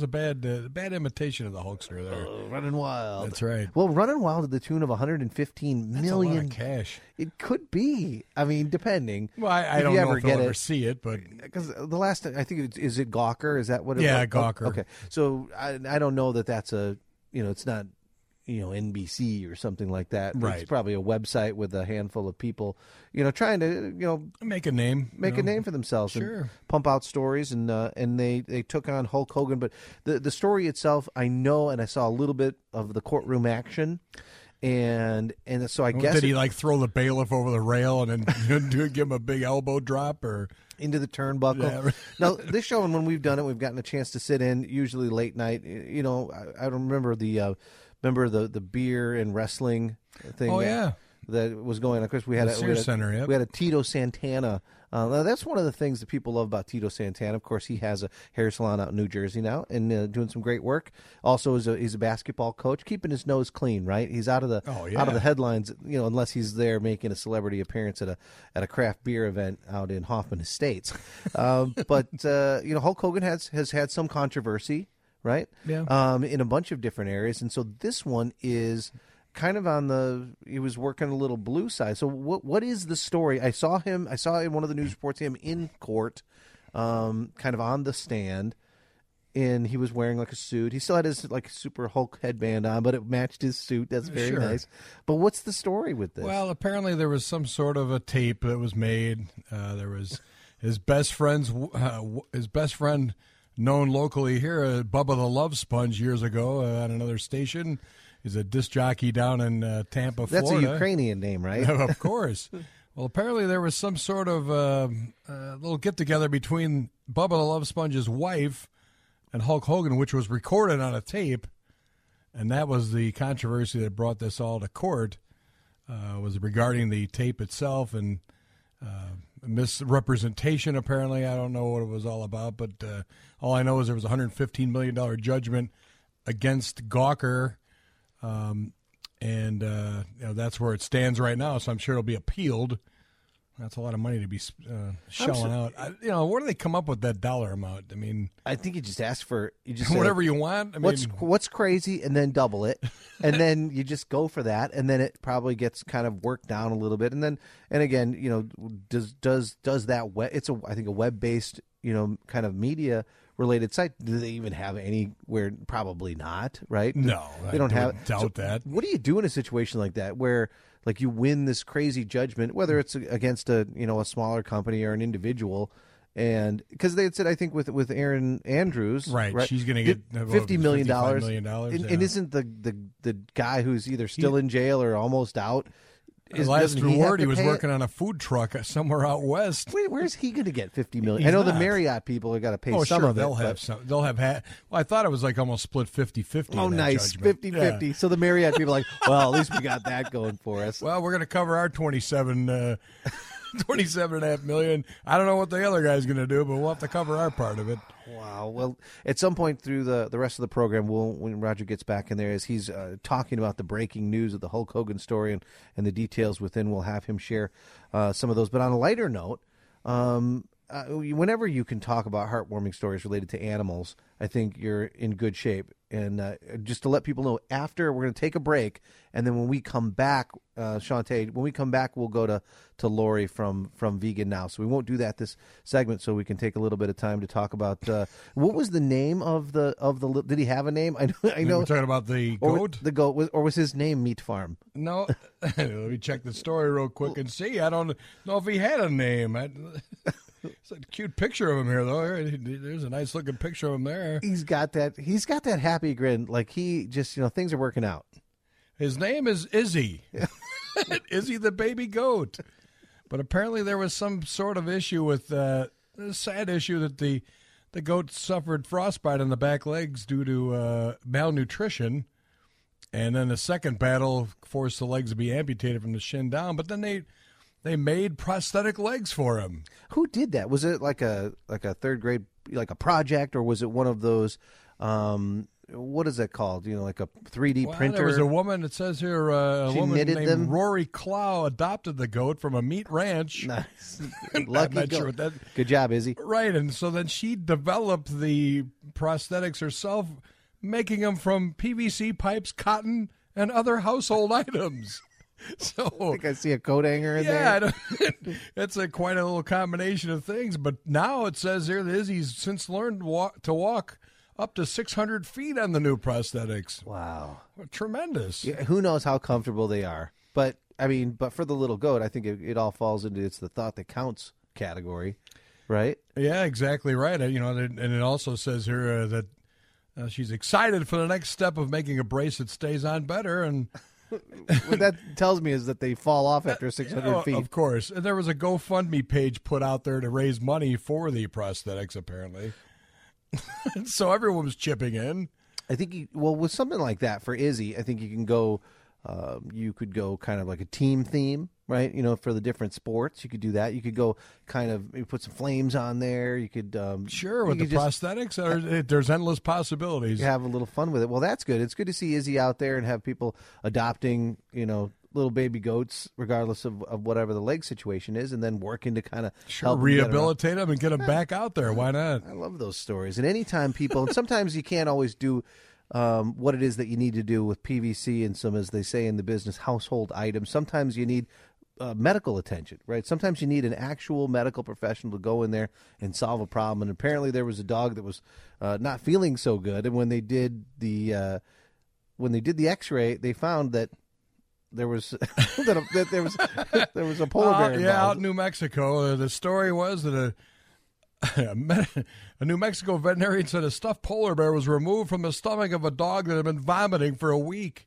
bad uh, bad imitation of the Hulkster there. Oh, Running Wild. That's right. Well, Running Wild to the tune of one hundred fifteen That's million. a lot of cash. It could be. I mean, depending. Well, I, I if don't you know ever if I'll get ever it. see it, but Because the last, I think, it's, is it Gawker? Is that what it Yeah, was? Gawker. Okay. So I, I don't know that that's a, you know, it's not, you know, N B C or something like that. Right. It's probably a website with a handful of people, you know, trying to, you know, make a name. make you a know. name for themselves Sure. and pump out stories. And uh, and they, they took on Hulk Hogan. But the, the story itself, I know, and I saw a little bit of the courtroom action. And and so I guess Did he it- like throw the bailiff over the rail and then do give him a big elbow drop or into the turnbuckle. Yeah, right. Now, this show, and when we've done it, we've gotten a chance to sit in, usually late night. You know, I, I remember the uh, remember the, the beer and wrestling thing. Oh, that, yeah. that was going on. Of course, we had The a, we had Sears a, Center, yep. we had a Tito Santana. Uh, now that's one of the things that people love about Tito Santana. Of course, he has a hair salon out in New Jersey now and uh, doing some great work. Also, is a, he's a basketball coach, keeping his nose clean. Right, he's out of the Oh, yeah. out of the headlines. You know, unless he's there making a celebrity appearance at a at a craft beer event out in Hoffman Estates. um, but uh, you know, Hulk Hogan has has had some controversy, right? Yeah. Um, in a bunch of different areas, and so this one is kind of on the he was working a little blue side. So what what is the story? I saw him I saw in one of the news reports him in court, um, kind of on the stand, and he was wearing like a suit. He still had his like super Hulk headband on, but it matched his suit. That's very Sure. nice. But what's the story with this? Well, apparently there was some sort of a tape that was made. Uh, there was his best friend's uh, his best friend, known locally here, uh, Bubba the Love Sponge, years ago uh, on another station. He's a disc jockey down in uh, Tampa, That's Florida. a Ukrainian name, right? Of course. Well, apparently there was some sort of uh, uh, little get together between Bubba the Love Sponge's wife and Hulk Hogan, which was recorded on a tape, and that was the controversy that brought this all to court. Uh, was regarding the tape itself and uh, misrepresentation. Apparently, I don't know what it was all about, but uh, all I know is there was a one hundred fifteen million dollars judgment against Gawker, um, and uh, you know, that's where it stands right now. So I'm sure it'll be appealed. That's a lot of money to be uh, shelling so- out. I, you know, where do they come up with that dollar amount? I mean, I think you just ask for you just say, whatever you want. I mean, what's what's crazy, and then double it, and then you just go for that, and then it probably gets kind of worked down a little bit, and then and again, you know, does does does that web? It's a I think a web based you know kind of media related site. Do they even have anywhere? Probably not, right? No, they don't I have. would doubt so that. What do you do in a situation like that where? Like you win this crazy judgment, whether it's against a you know a smaller company or an individual, and because they had said I think with with Erin Andrews, Right, right she's gonna get, fifty uh, fifty million dollars. fifty-five million dollars, and, yeah. and isn't the, the the guy who's either still in jail or almost out? Is, The last doesn't he have reward, to he was pay working it? on a food truck somewhere out west. Wait, where's he going to get fifty million? He's I know the not. Marriott people have got to pay Oh, some sure, of they'll it. have but- some. They'll have ha- Well, I thought it was like almost split fifty-fifty. Oh, in that nice, judgment. fifty-fifty. Yeah. So the Marriott people are like, well, at least we got that going for us. Well, we're going to cover our twenty-seven, uh, twenty-seven and a half million. I don't know what the other guy's going to do, but we'll have to cover our part of it. Wow. Well, at some point through the, the rest of the program, we'll, when Roger gets back in there, as he's uh, talking about the breaking news of the Hulk Hogan story and, and the details within, we'll have him share uh, some of those. But on a lighter note, um, uh, whenever you can talk about heartwarming stories related to animals, I think you're in good shape. And uh, just to let people know, after we're going to take a break, and then when we come back, uh, Shantae, when we come back, we'll go to, to Lori from, from Vegan Now. So we won't do that this segment, so we can take a little bit of time to talk about uh, what was the name of the of the. Did he have a name? I know. I know. We're talking about the or goat. The goat, was, or was his name Meat Farm? No, let me check the story real quick and see. I don't know if he had a name. I, it's a cute picture of him here, though. There's a nice looking picture of him there. He's got that. He's got that happy grin. Like he just, you know, things are working out. His name is Izzy. Izzy the baby goat. But apparently there was some sort of issue with uh, a sad issue that the the goat suffered frostbite on the back legs due to uh, malnutrition. And then the second battle forced the legs to be amputated from the shin down. But then they they made prosthetic legs for him. Who did that? Was it like a like a third grade like a project, or was it one of those um, what is that called? You know, like a three D well, printer. There was a woman, it says here, uh, a She woman knitted named them? Rory Clow adopted the goat from a meat ranch. Nice. I'm Lucky not goat. sure what that. Good job, Izzy. Right, and so then she developed the prosthetics herself, making them from P V C pipes, cotton, and other household items. So I think I see a coat hanger in yeah, there. it's a quite a little combination of things. But now it says here that Izzy's since learned walk, to walk up to six hundred feet on the new prosthetics. Wow. Tremendous. Yeah, who knows how comfortable they are? But I mean, but for the little goat, I think it, it all falls into it's the thought that counts category, right? Yeah, exactly right. Uh, You know, and it also says here uh, that uh, she's excited for the next step of making a brace that stays on better. And What that tells me is that they fall off after six hundred oh, feet. of course, and there was a GoFundMe page put out there to raise money for the prosthetics, apparently. So everyone was chipping in. I think, you, well, with something like that for Izzy, I think you can go, um, you could go kind of like a team theme, right? You know, for the different sports, you could do that. You could go kind of maybe put some flames on there. You could um, Sure, you with the could just prosthetics, or, there's endless possibilities. have a little fun with it. Well, that's good. It's good to see Izzy out there and have people adopting, you know, little baby goats, regardless of, of whatever the leg situation is, and then working to kind of Sure, help them get around. rehabilitate them and get them back out there. Why not? I love those stories. And anytime people, and sometimes you can't always do um, what it is that you need to do with P V C and some, as they say in the business, household items. Sometimes you need uh, medical attention, right? Sometimes you need an actual medical professional to go in there and solve a problem. And apparently there was a dog that was uh, not feeling so good. And when they did the uh, when they did the X-ray, they found that there was that, a, that there was there was a polar bear Uh, involved. yeah, out in New Mexico. Uh, the story was that a a, Me- a New Mexico veterinarian said a stuffed polar bear was removed from the stomach of a dog that had been vomiting for a week.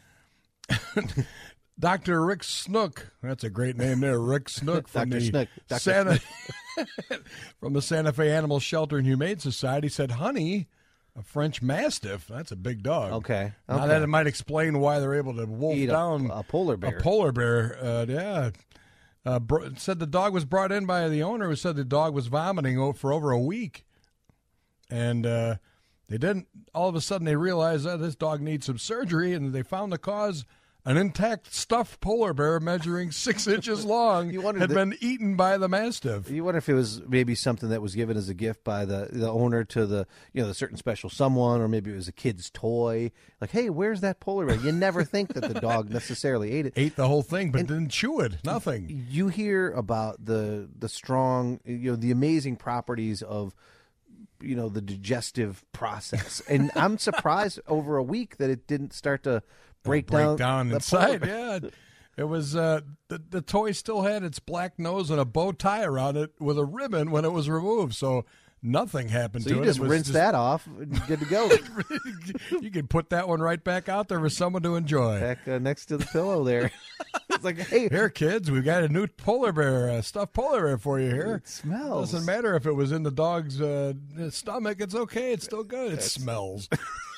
Doctor Rick Snook, that's a great name there, Rick Snook from Doctor the Snook. Doctor Santa from the Santa Fe Animal Shelter and Humane Society said, "Honey, a French Mastiff, that's a big dog." Okay. Now okay. that it might explain why they're able to wolf Eat a- down a polar bear. A polar bear, uh, yeah. Uh, br- said the dog was brought in by the owner who said the dog was vomiting o- for over a week. And uh, they didn't, all of a sudden they realized that this dog needs some surgery, and they found the cause. An intact stuffed polar bear measuring six inches long You wondered had that- been eaten by the Mastiff. You wonder if it was maybe something that was given as a gift by the, the owner to the, you know, the certain special someone, or maybe it was a kid's toy. Like, hey, where's that polar bear? You never think that the dog necessarily ate it. Ate the whole thing, but And- didn't chew it. Nothing. You hear about the the strong, you know, the amazing properties of, you know, the digestive process, and I'm surprised over a week that it didn't start to break, break down, down the inside. polar bear. Yeah, it was uh, the the toy still had its black nose and a bow tie around it with a ribbon when it was removed. So nothing happened So to you it. just It was rinse just- that off, and good to go. You can put that one right back out there for someone to enjoy. Back uh, next to the pillow there. It's like, hey, Here, kids, we've got a new polar bear, uh, stuffed polar bear for you here. it smells. Doesn't matter if it was in the dog's uh, stomach; it's okay. It's still good. It smells.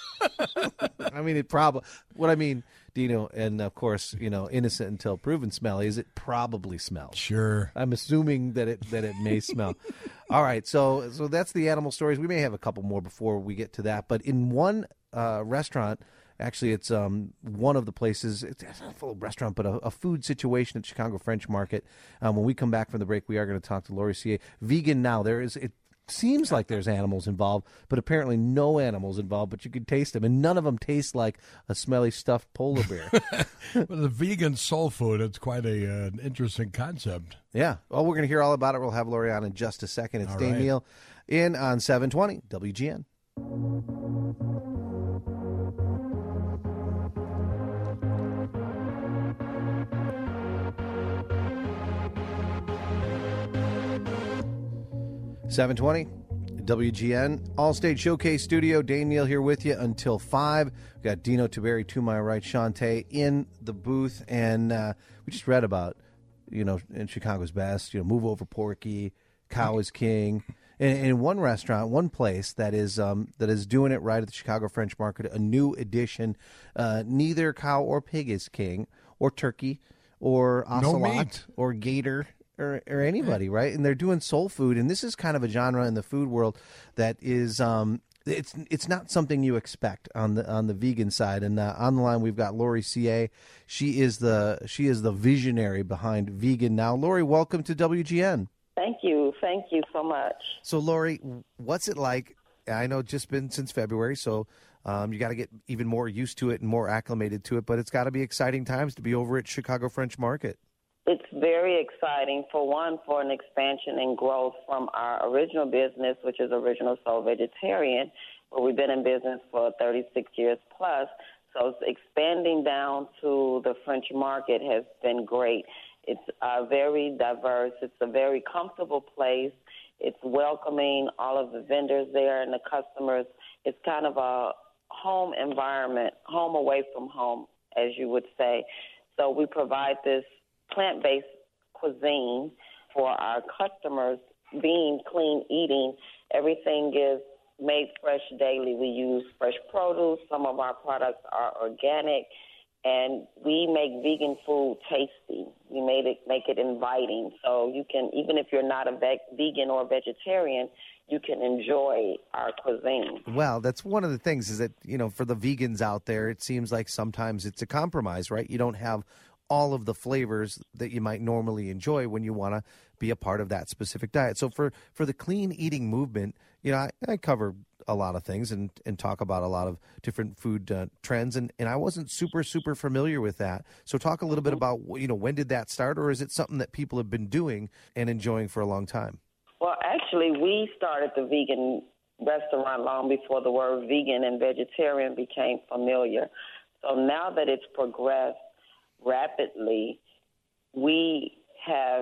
I mean, it probably. What I mean, Dino, and of course, you know, innocent until proven smelly, is it probably smells. Sure. I'm assuming that it that it may smell. All right, so so that's the animal stories. We may have a couple more before we get to that, but in one uh, restaurant, actually, it's um one of the places. It's not a full restaurant, but a, a food situation at Chicago French Market. Um, when we come back from the break, we are going to talk to Lori C A. Vegan now. There is it. Seems like there's animals involved, but apparently no animals involved, but you can taste them, and none of them taste like a smelly stuffed polar bear. But the vegan soul food, it's quite a uh, interesting concept. Yeah. Well, we're going to hear all about it. We'll have Lori on in just a second. It's All Dane right. Neal in on seven twenty W G N. seven twenty W G N, All-State Showcase Studio. Dane Neal here with you until five. We've got Dino Tiberi to my right, Shantae in the booth. And uh, we just read about, you know, in Chicago's Best, you know, Move Over Porky, Cow is King. And in one restaurant, one place that is um, that is doing it right at the Chicago French Market, a new addition. Uh, neither cow or pig is king, or turkey, or No ocelot, meat. or gator, or, or anybody, right? And they're doing soul food, and this is kind of a genre in the food world that is um, it's it's not something you expect on the on the vegan side. And uh, on the line we've got Lori C A. She is the she is the visionary behind Vegan Now. Lori, welcome to W G N. Thank you. Thank you so much. So, Lori, what's it like? I know it's just been since February, so um, you got to get even more used to it and more acclimated to it, but it's got to be exciting times to be over at Chicago French Market. It's very exciting, for one, for an expansion and growth from our original business, which is Original Soul Vegetarian, where we've been in business for thirty-six years plus. So expanding down to the French Market has been great. It's uh, very diverse. It's a very comfortable place. It's welcoming all of the vendors there and the customers. It's kind of a home environment, home away from home, as you would say. So we provide this plant-based cuisine for our customers, being clean eating. Everything is made fresh daily. We use fresh produce. Some of our products are organic. And we make vegan food tasty. We made it make it inviting, so you can, even if you're not a ve- vegan or vegetarian, you can enjoy our cuisine. Well, that's one of the things is that, you know, for the vegans out there, it seems like sometimes it's a compromise, right? You don't have all of the flavors that you might normally enjoy when you want to be a part of that specific diet. So for, for the clean eating movement, you know, I, I cover a lot of things and, and talk about a lot of different food uh, trends, and, and I wasn't super, super familiar with that. So talk a little bit about, you know, when did that start, or is it something that people have been doing and enjoying for a long time? Well, actually, we started the vegan restaurant long before the word vegan and vegetarian became familiar. So now that it's progressed rapidly, we have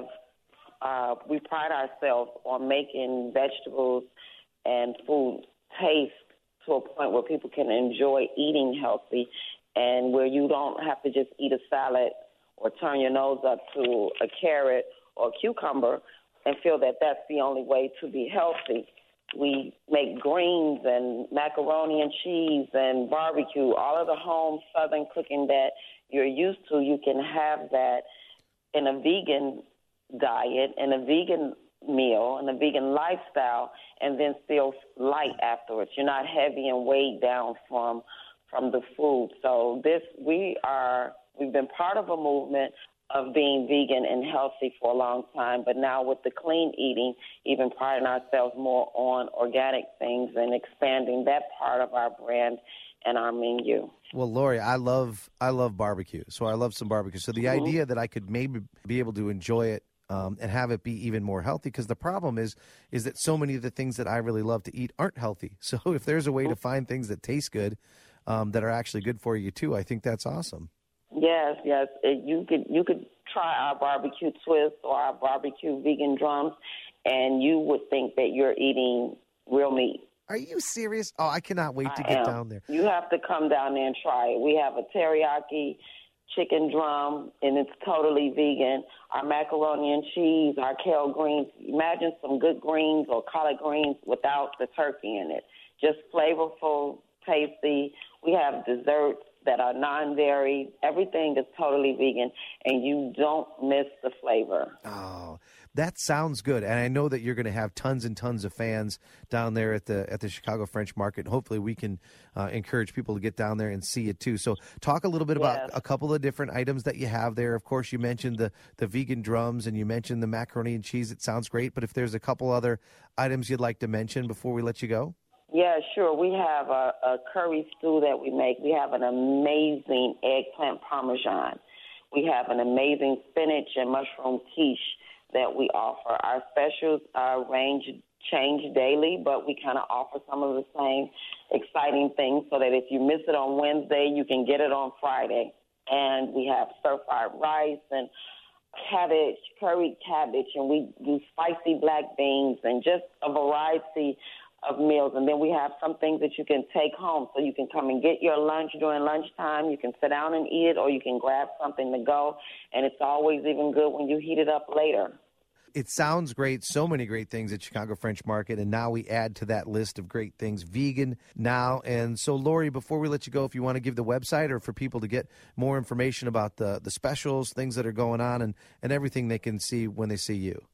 uh, we pride ourselves on making vegetables and food taste to a point where people can enjoy eating healthy, and where you don't have to just eat a salad or turn your nose up to a carrot or a cucumber and feel that that's the only way to be healthy. We make greens and macaroni and cheese and barbecue, all of the home Southern cooking that you're used to. You can have that in a vegan diet, in a vegan meal, and a vegan lifestyle, and then still light afterwards. You're not heavy and weighed down from from the food. So this, we are, we've been part of a movement of being vegan and healthy for a long time, but now with the clean eating, even priding ourselves more on organic things and expanding that part of our brand and our menu. Well, Lori, I love I love barbecue, so I love some barbecue. So the mm-hmm. idea that I could maybe be able to enjoy it um, and have it be even more healthy, because the problem is is that so many of the things that I really love to eat aren't healthy. So if there's a way to find things that taste good, um, that are actually good for you too, I think that's awesome. Yes, yes. You could you could try our barbecue twist or our barbecue vegan drums, and you would think that you're eating real meat. Are you serious? Oh, I cannot wait to I get am. down there. You have to come down there and try it. We have a teriyaki chicken drum, and it's totally vegan. Our macaroni and cheese, our kale greens. Imagine some good greens or collard greens without the turkey in it. Just flavorful, tasty. We have desserts that are non-dairy. Everything is totally vegan, and you don't miss the flavor. Oh, that sounds good. And I know that you're going to have tons and tons of fans down there at the at the Chicago French Market. Hopefully we can uh, encourage people to get down there and see it too. So talk a little bit about yes. a couple of different items that you have there. Of course, you mentioned the, the vegan drums and you mentioned the macaroni and cheese. It sounds great. But if there's a couple other items you'd like to mention before we let you go? Yeah, sure. We have a, a curry stew that we make. We have an amazing eggplant parmesan. We have an amazing spinach and mushroom quiche that we offer. Our specials uh, range change daily, but we kind of offer some of the same exciting things so that if you miss it on Wednesday, you can get it on Friday. And we have stir-fried rice and cabbage, curried cabbage, and we do spicy black beans and just a variety of meals. And then we have some things that you can take home, so you can come and get your lunch during lunchtime. You can sit down and eat it, or you can grab something to go, and it's always even good when you heat it up later. It sounds great. So many great things at Chicago French Market, and now we add to that list of great things, Vegan Now. And so, Lori, before we let you go, if you want to give the website or for people to get more information about the, the specials, things that are going on, and, and everything they can see when they see you.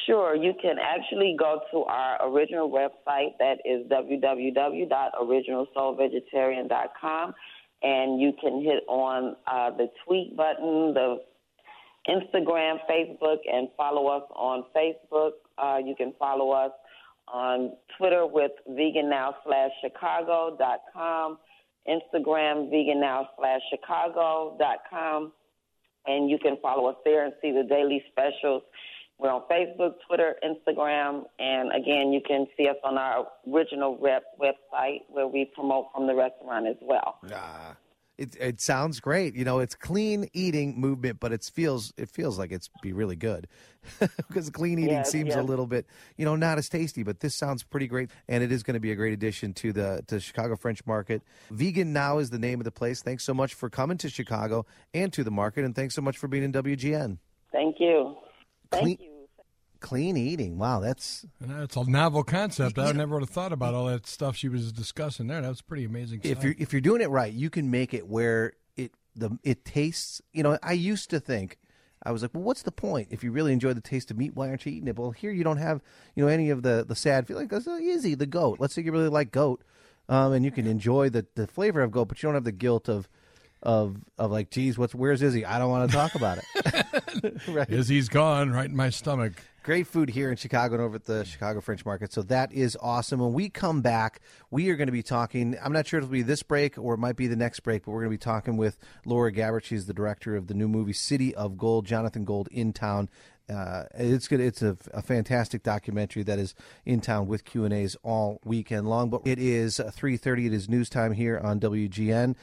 Sure. You can actually go to our original website. That is w w w dot original soul vegetarian dot com. And you can hit on uh, the tweet button, the Instagram, Facebook, and follow us on Facebook. Uh, you can follow us on Twitter with vegan now slash chicago dot com, Instagram vegan now slash chicago dot com, and you can follow us there and see the daily specials. We're on Facebook, Twitter, Instagram, and again, you can see us on our original rep website where we promote from the restaurant as well. Ah, it it sounds great. You know, it's clean eating movement, but it feels it feels like it's be really good because clean eating Yes, seems yes. a little bit, you know, not as tasty. But this sounds pretty great, and it is going to be a great addition to the to Chicago French Market. Vegan Now is the name of the place. Thanks so much for coming to Chicago and to the market, and thanks so much for being in W G N. Thank you. Thank Clean- you. Clean eating. Wow, that's And that's a novel concept. I never would have thought about all that stuff she was discussing there. That was pretty amazing if stuff. you're if you're doing it right, you can make it where it the it tastes. You know, I used to think I was like, well, what's the point if you really enjoy the taste of meat? Why aren't you eating it? Well, here you don't have you know any of the the sad feeling. Because oh, Izzy, the goat. Let's say you really like goat, um, and you can enjoy the the flavor of goat, but you don't have the guilt of. Of of like, geez, what's where's Izzy? I don't want to talk about it. Right. Izzy's gone right in my stomach. Great food here in Chicago and over at the Chicago French Market. So that is awesome. When we come back, we are going to be talking. I'm not sure if it'll be this break or it might be the next break, but we're going to be talking with Laura Gabbert. She's the director of the new movie City of Gold, Jonathan Gold in town. Uh, it's good. It's a, a fantastic documentary that is in town with Q and A's all weekend long. But it is three thirty. It is news time here on W G N.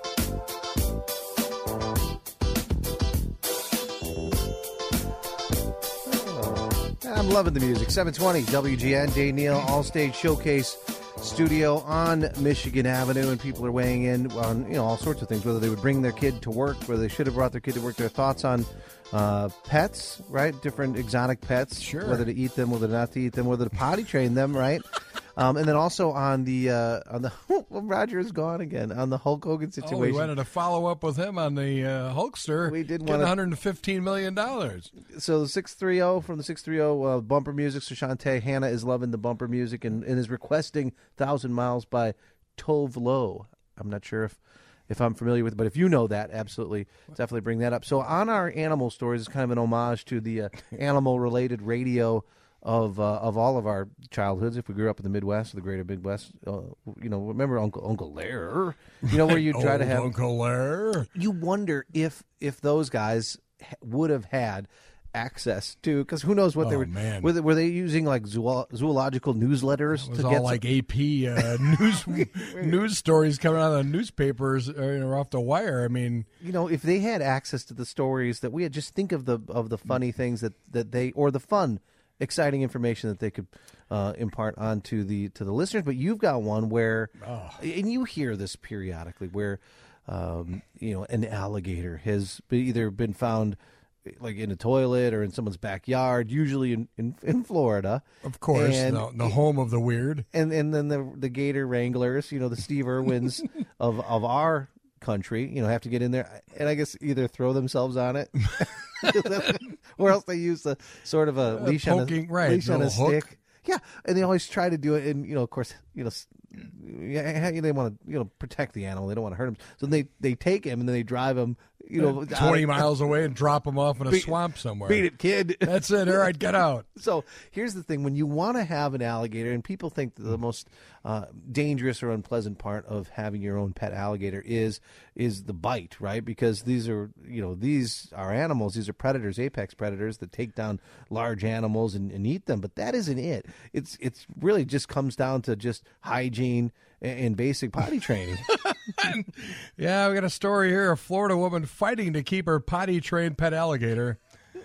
I'm loving the music. seven twenty W G N, Dave Neal, All-Stage Showcase Studio on Michigan Avenue, and people are weighing in on you know all sorts of things, whether they would bring their kid to work, whether they should have brought their kid to work, their thoughts on uh, pets, right? Different exotic pets, Sure. whether to eat them, whether not to eat them, whether to potty train them, right? Um, and then also on the uh, on the well, Roger is gone again on the Hulk Hogan situation. Oh, we wanted to follow up with him on the uh, Hulkster. We did Getting wanna- one hundred fifteen million dollars. So the six thirty from the six thirty uh, bumper music. So Shantae Hannah is loving the bumper music and, and is requesting Thousand Miles by Tove Lo. I'm not sure if, if I'm familiar with it, but if you know that, absolutely, definitely bring that up. So on our animal stories, it's kind of an homage to the uh, animal-related radio of uh, of all of our childhoods. If we grew up in the Midwest, or the greater Midwest, uh, you know, remember Uncle Uncle Lair? You know, where you try to Old have Uncle Lair. you wonder if if those guys ha- would have had access to, because who knows what they Oh, were man. were they, were they using like zool- zoological newsletters It was to all get like some, A P uh, news news stories coming out of the newspapers, uh, you know, off the wire. I mean, you know, if they had access to the stories that we had, just think of the of the funny things that that they or the fun exciting information that they could uh, impart onto the to the listeners. But you've got one where, Oh. and you hear this periodically, where um, you know an alligator has be- either been found like in a toilet or in someone's backyard, usually in in, in Florida, of course, and, the, the home of the weird. and and then the the gator wranglers, you know, the Steve Irwins of of our country, you know, have to get in there and I guess either throw themselves on it. Or else they use a sort of a leash poking- on a right, leash on a little hook. stick. Yeah, and they always try to do it, and you know, of course, you know, s- yeah, they want to you know protect the animal. They don't want to hurt him, so they they take him and then they drive him, you know, out twenty of- miles away and drop him off in a Beat- swamp somewhere. Beat it, kid. That's it. All right, get out. So here's the thing: when you want to have an alligator, and people think that the most uh, dangerous or unpleasant part of having your own pet alligator is is the bite, right? Because these are you know these are animals; these are predators, apex predators that take down large animals and, and eat them. But that isn't it. It's it's really just comes down to just hygiene and, and basic potty training. Yeah, we got a story here: a Florida woman fighting to keep her potty-trained pet alligator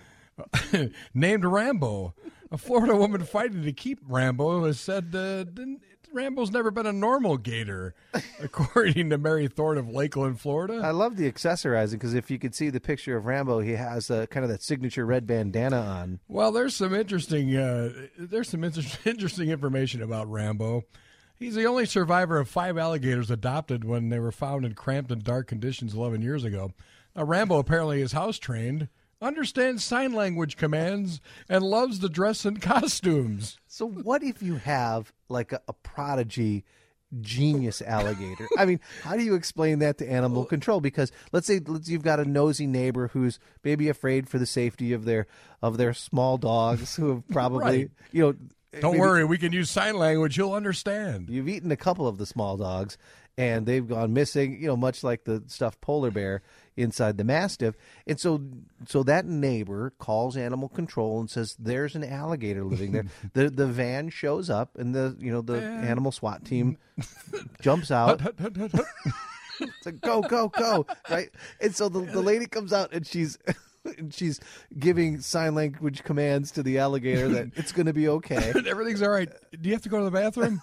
named Rambo. A Florida woman fighting to keep Rambo has said uh, didn't- Rambo's never been a normal gator, according to Mary Thorne of Lakeland, Florida. I love the accessorizing because if you could see the picture of Rambo, he has uh, kind of that signature red bandana on. Well, there's some interesting uh, there's some inter- interesting information about Rambo. He's the only survivor of five alligators adopted when they were found in cramped and dark conditions eleven years ago. Now, Rambo apparently is house trained, understands sign language commands, and loves to dress in costumes. So what if you have like a, a prodigy genius alligator? I mean, how do you explain that to animal control? Because let's say let's, you've got a nosy neighbor who's maybe afraid for the safety of their of their small dogs who have probably, Right. you know, Don't maybe worry, we can use sign language. You'll understand. you've eaten a couple of the small dogs and they've gone missing, you know, much like the stuffed polar bear inside the Mastiff. And so so that neighbor calls animal control and says there's an alligator living there. the the van shows up and the you know the animal SWAT team jumps out. Hut, hut, hut, hut. It's like go go go, right? And so the, the lady comes out and she's and she's giving sign language commands to the alligator that it's going to be okay. Everything's all right. Do you have to go to the bathroom?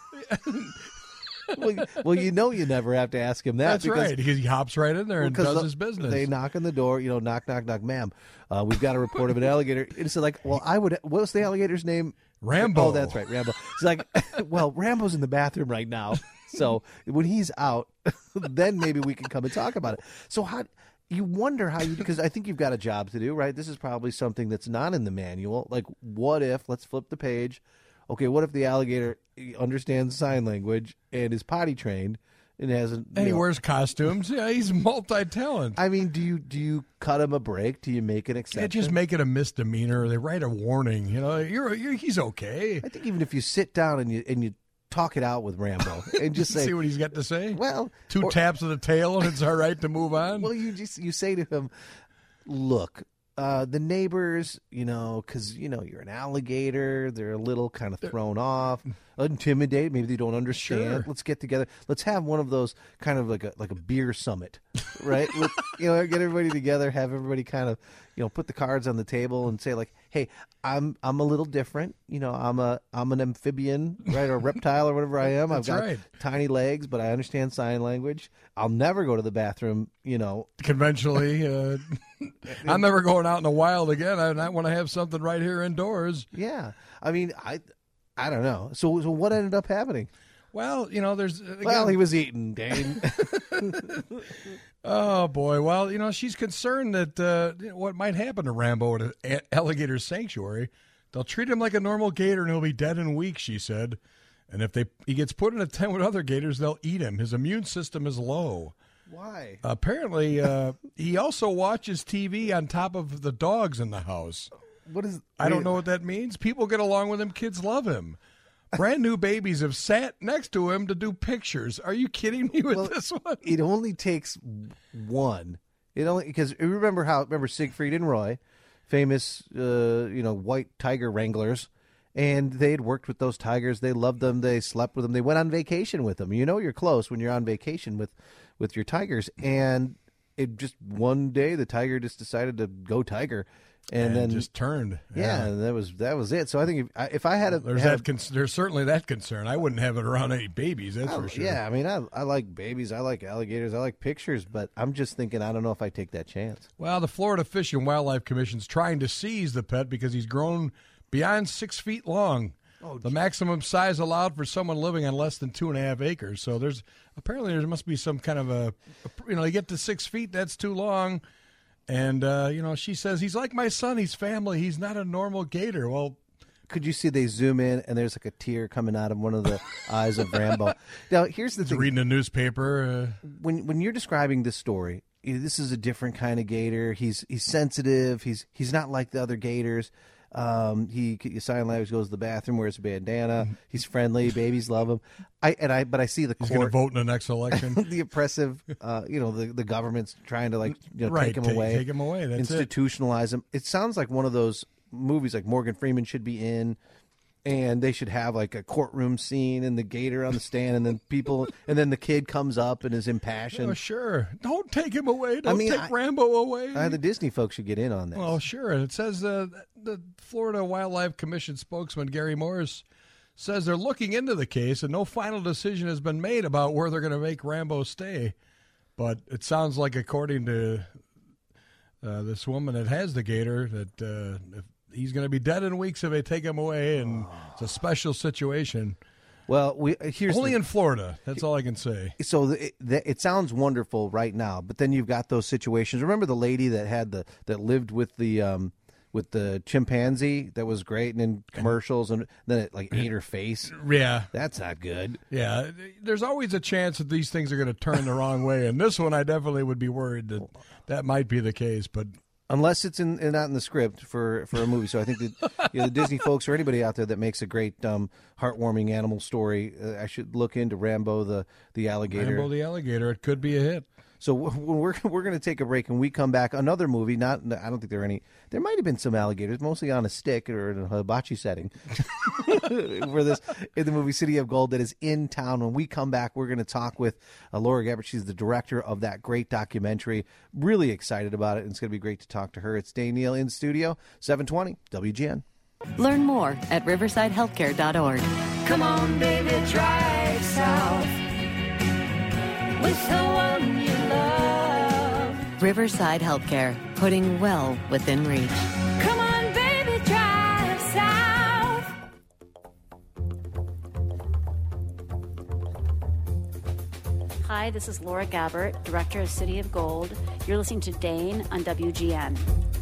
well, well, you know you never have to ask him that. That's because, right, because he hops right in there and because does the- his business. They knock on the door, you know, knock, knock, knock, ma'am. Uh, we've got a report of an alligator. It's like, well, I would. What's the alligator's name? Rambo. Oh, that's right, Rambo. It's like, well, Rambo's in the bathroom right now. So when he's out, then maybe we can come and talk about it. So how you wonder how you because I think you've got a job to do, right? This is probably something that's not in the manual. Like, what if? Let's flip the page. Okay, what if the alligator understands sign language and is potty trained and has a And he you know, wears costumes. Yeah, he's multi-talent. I mean, do you do you cut him a break? Do you make an exception? Yeah, just make it a misdemeanor. They write a warning. You know, you're, you're he's okay. I think even if you sit down and you and you talk it out with Rambo and just say, See what he's got to say. well, Two or- taps of the tail, and it's all right to move on. Well, you just you say to him, look. Uh, the neighbors, you know, because, you know, you're an alligator. They're a little kind of thrown off, intimidate. Maybe they don't understand. Sure. Let's get together. Let's have one of those kind of like a like a beer summit, right? With, you know, get everybody together, have everybody kind of, you know, put the cards on the table and say like, hey, I'm I'm a little different. You know, I'm a I'm an amphibian, right, or reptile or whatever I am. That's I've got right. tiny legs, but I understand sign language. I'll never go to the bathroom. You know, Conventionally, uh, I'm never going out in the wild again. I, I want to have something right here indoors. yeah. I mean, I I don't know. So so what ended up happening? Well, you know, there's again, Well, he was eating, Dane. oh boy. Well, you know, she's concerned that uh, you know, what might happen to Rambo at an alligator sanctuary. They'll treat him like a normal gator, and he'll be dead in weeks. She said, and if they he gets put in a tent with other gators, they'll eat him. His immune system is low. Why? Apparently, uh, he also watches T V on top of the dogs in the house. What is? I don't know what that means. People get along with him. Kids love him. Brand new babies have sat next to him to do pictures. Are you kidding me with Well, this one? It only takes one. It only because you remember how remember Siegfried and Roy, famous uh, you know white tiger wranglers, and they had worked with those tigers. They loved them. They slept with them. They went on vacation with them. You know you're close when you're on vacation with with your tigers. And it just one day the tiger just decided to go tiger, and, And then just turned. yeah, and that was that was it. So I think if I, if I had a There's had that. Con- there's certainly that concern. I wouldn't have it around any babies. That's I- for sure. Yeah, I mean, I I like babies, I like alligators, I like pictures, but I'm just thinking, I don't know if I take that chance. Well, the Florida Fish and Wildlife Commission's trying to seize the pet because he's grown beyond six feet long. Oh, the maximum size allowed for someone living on less than two and a half acres. So there's apparently there must be some kind of a, a you know, you get to six feet, that's too long. And uh, you know, she says he's like my son. He's family. He's not a normal gator. Well, Could you see they zoom in and there's like a tear coming out of one of the eyes of Rambo? Now, here's the he's thing: reading a newspaper. Uh, when when you're describing this story, you know, this is a different kind of gator. He's he's sensitive. He's he's not like the other gators. Um, he sign language, goes to the bathroom, wears a bandana. He's friendly. Babies love him. I and I, but I see the he's going to court, vote in the next election. the oppressive. Uh, you know, the the government's trying to like you know Right, take him take- away, take him away, that's it. institutionalize him. It sounds like one of those movies like Morgan Freeman should be in. And they should have like a courtroom scene and the gator on the stand, and then people, and then the kid comes up and is impassioned. Oh, sure. Don't take him away. Don't mean, take I- Rambo away. Uh, the Disney folks should get in on this. Well, sure. And it says uh, the Florida Wildlife Commission spokesman, Gary Morris, says they're looking into the case and no final decision has been made about where they're going to make Rambo stay. But it sounds like, according to uh, this woman that has the gator, that uh, if he's going to be dead in weeks if they take him away, and it's a special situation. Well, we here's only the, in Florida. That's all I can say. So it, it sounds wonderful right now, but then you've got those situations. Remember the lady that had the that lived with the um, with the chimpanzee that was great, and in commercials, and then it like ate her face. Yeah, that's not good. Yeah, there's always a chance that these things are going to turn the wrong way, and this one I definitely would be worried that that might be the case, but. Unless it's in, not in the script for, for a movie. So I think that you know, the Disney folks or anybody out there that makes a great um, heartwarming animal story, uh, I should look into Rambo the, the alligator. Rambo the alligator. It could be a hit. So when we're we're going to take a break, and we come back, another movie. Not I don't think there are any. There might have been some alligators, mostly on a stick or in a hibachi setting. For this in the movie City of Gold that is in town. When we come back, we're going to talk with uh, Laura Gabbert. She's the director of that great documentary. Really excited about it, and it's going to be great to talk to her. It's Dane Neal in studio, seven twenty W G N. Learn more at riverside healthcare dot org. Come on, baby, drive south with the one you love. Riverside Healthcare, putting well within reach. Come on, baby, drive south. Hi, this is Laura Gabbert, Director of City of Gold. You're listening to Dane on W G N.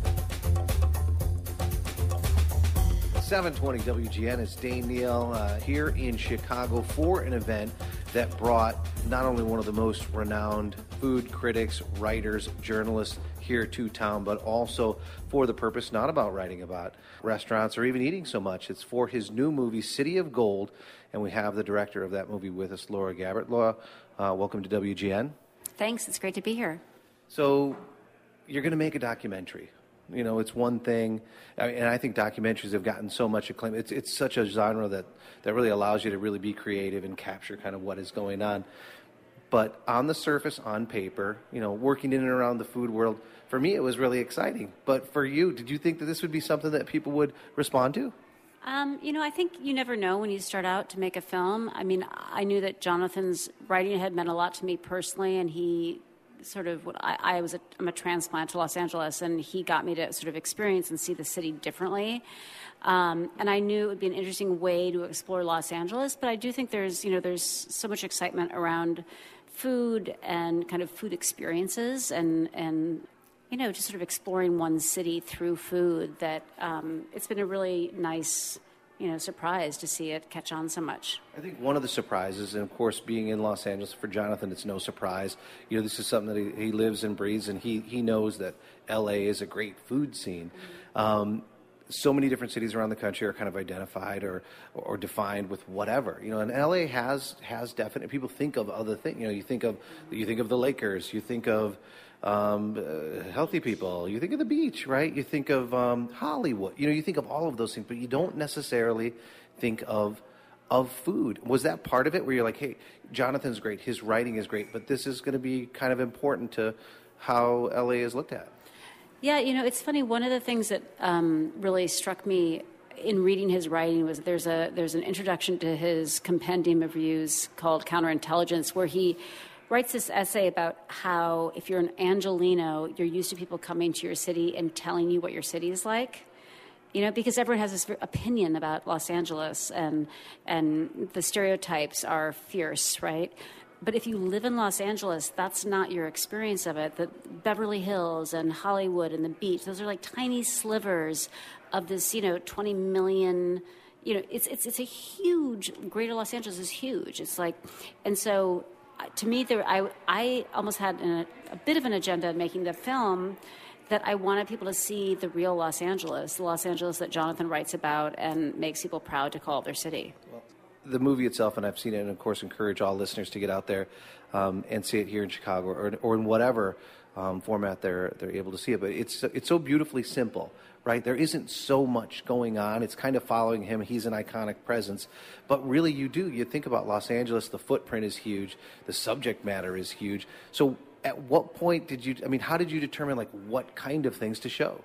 seven twenty W G N. It's Dane Neal uh, here in Chicago for an event that brought not only one of the most renowned food critics, writers, journalists here to town, but also for the purpose not about writing about restaurants or even eating so much. It's for his new movie, City of Gold, and we have the director of that movie with us, Laura Gabbert. Laura, uh, welcome to W G N. Thanks. It's great to be here. So you're going to make a documentary. You know, it's one thing, I mean, and I think documentaries have gotten so much acclaim. It's it's such a genre that, that really allows you to really be creative and capture kind of what is going on. But on the surface, on paper, you know, working in and around the food world, for me it was really exciting. But for you, did you think that this would be something that people would respond to? Um, you know, I think you never know when you start out to make a film. I mean, I knew that Jonathan's writing had meant a lot to me personally, and he... sort of what I, I was a, I'm a transplant to Los Angeles, and he got me to sort of experience and see the city differently. Um, and I knew it would be an interesting way to explore Los Angeles, but I do think there's, you know, there's so much excitement around food and kind of food experiences and, and you know, just sort of exploring one city through food that um, it's been a really nice you know, surprised to see it catch on so much. I think one of the surprises, and of course being in Los Angeles, for Jonathan, it's no surprise. You know, this is something that he, he lives and breathes, and he, he knows that L A is a great food scene. Mm-hmm. Um, so many different cities around the country are kind of identified or or defined with whatever. You know, and L A has has definite, people think of other things. You know, you think of you think of the Lakers, you think of Um, uh, healthy people, you think of the beach, right? You think of um, Hollywood, you know, you think of all of those things, but you don't necessarily think of of food. Was that part of it where you're like, hey, Jonathan's great, his writing is great, but this is going to be kind of important to how L A is looked at? Yeah, you know, it's funny. One of the things that um, really struck me in reading his writing was there's a there's an introduction to his compendium of reviews called Counterintelligence, where he writes this essay about how if you're an Angelino, you're used to people coming to your city and telling you what your city is like. You know, because everyone has this opinion about Los Angeles, and and the stereotypes are fierce, right? But if you live in Los Angeles, that's not your experience of it. The Beverly Hills and Hollywood and the beach, those are like tiny slivers of this, you know, twenty million, you know, it's it's it's a huge, Greater Los Angeles is huge. It's like, and so to me, there, I, I almost had an, a bit of an agenda in making the film that I wanted people to see the real Los Angeles, the Los Angeles that Jonathan writes about and makes people proud to call their city. Well, the movie itself, and I've seen it, and of course encourage all listeners to get out there um, and see it here in Chicago or, or in whatever um, format they're they're able to see it. But it's it's so beautifully simple. Right? There isn't so much going on. It's kind of following him. He's an iconic presence. But really, you do. You think about Los Angeles, the footprint is huge. The subject matter is huge. So at what point did you, I mean, how did you determine, like, what kind of things to show?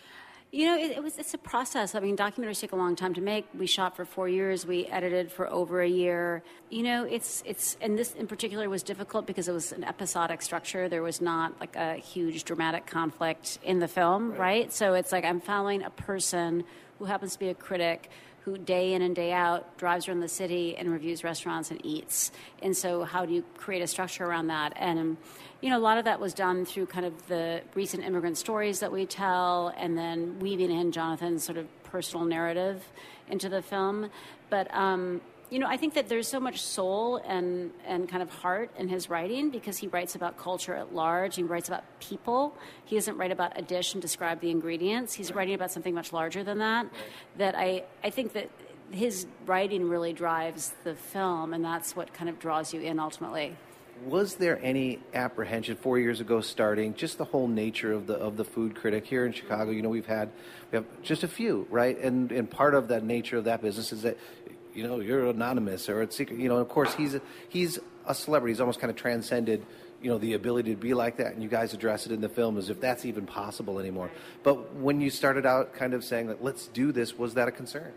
You know, it, it was it's a process. I mean, documentaries take a long time to make. We shot for four years. We edited for over a year. You know, it's it's and this in particular was difficult because it was an episodic structure. There was not like a huge dramatic conflict in the film, right? right? So it's like I'm following a person who happens to be a critic who day in and day out drives around the city and reviews restaurants and eats. And so how do you create a structure around that? And, um, you know, a lot of that was done through kind of the recent immigrant stories that we tell and then weaving in Jonathan's sort of personal narrative into the film. But, um, you know, I think that there's so much soul and, and kind of heart in his writing because he writes about culture at large. He writes about people. He doesn't write about a dish and describe the ingredients. He's writing about something much larger than that. That I, I think that his writing really drives the film, and that's what kind of draws you in ultimately. Was there any apprehension four years ago starting, just the whole nature of the of the food critic here in Chicago? You know, we've had we have just a few, right? And and part of that nature of that business is that, you know, you're anonymous or it's secret. You know, of course, he's a, he's a celebrity. He's almost kind of transcended, you know, the ability to be like that. And you guys address it in the film as if that's even possible anymore. But when you started out kind of saying that, let's do this, was that a concern?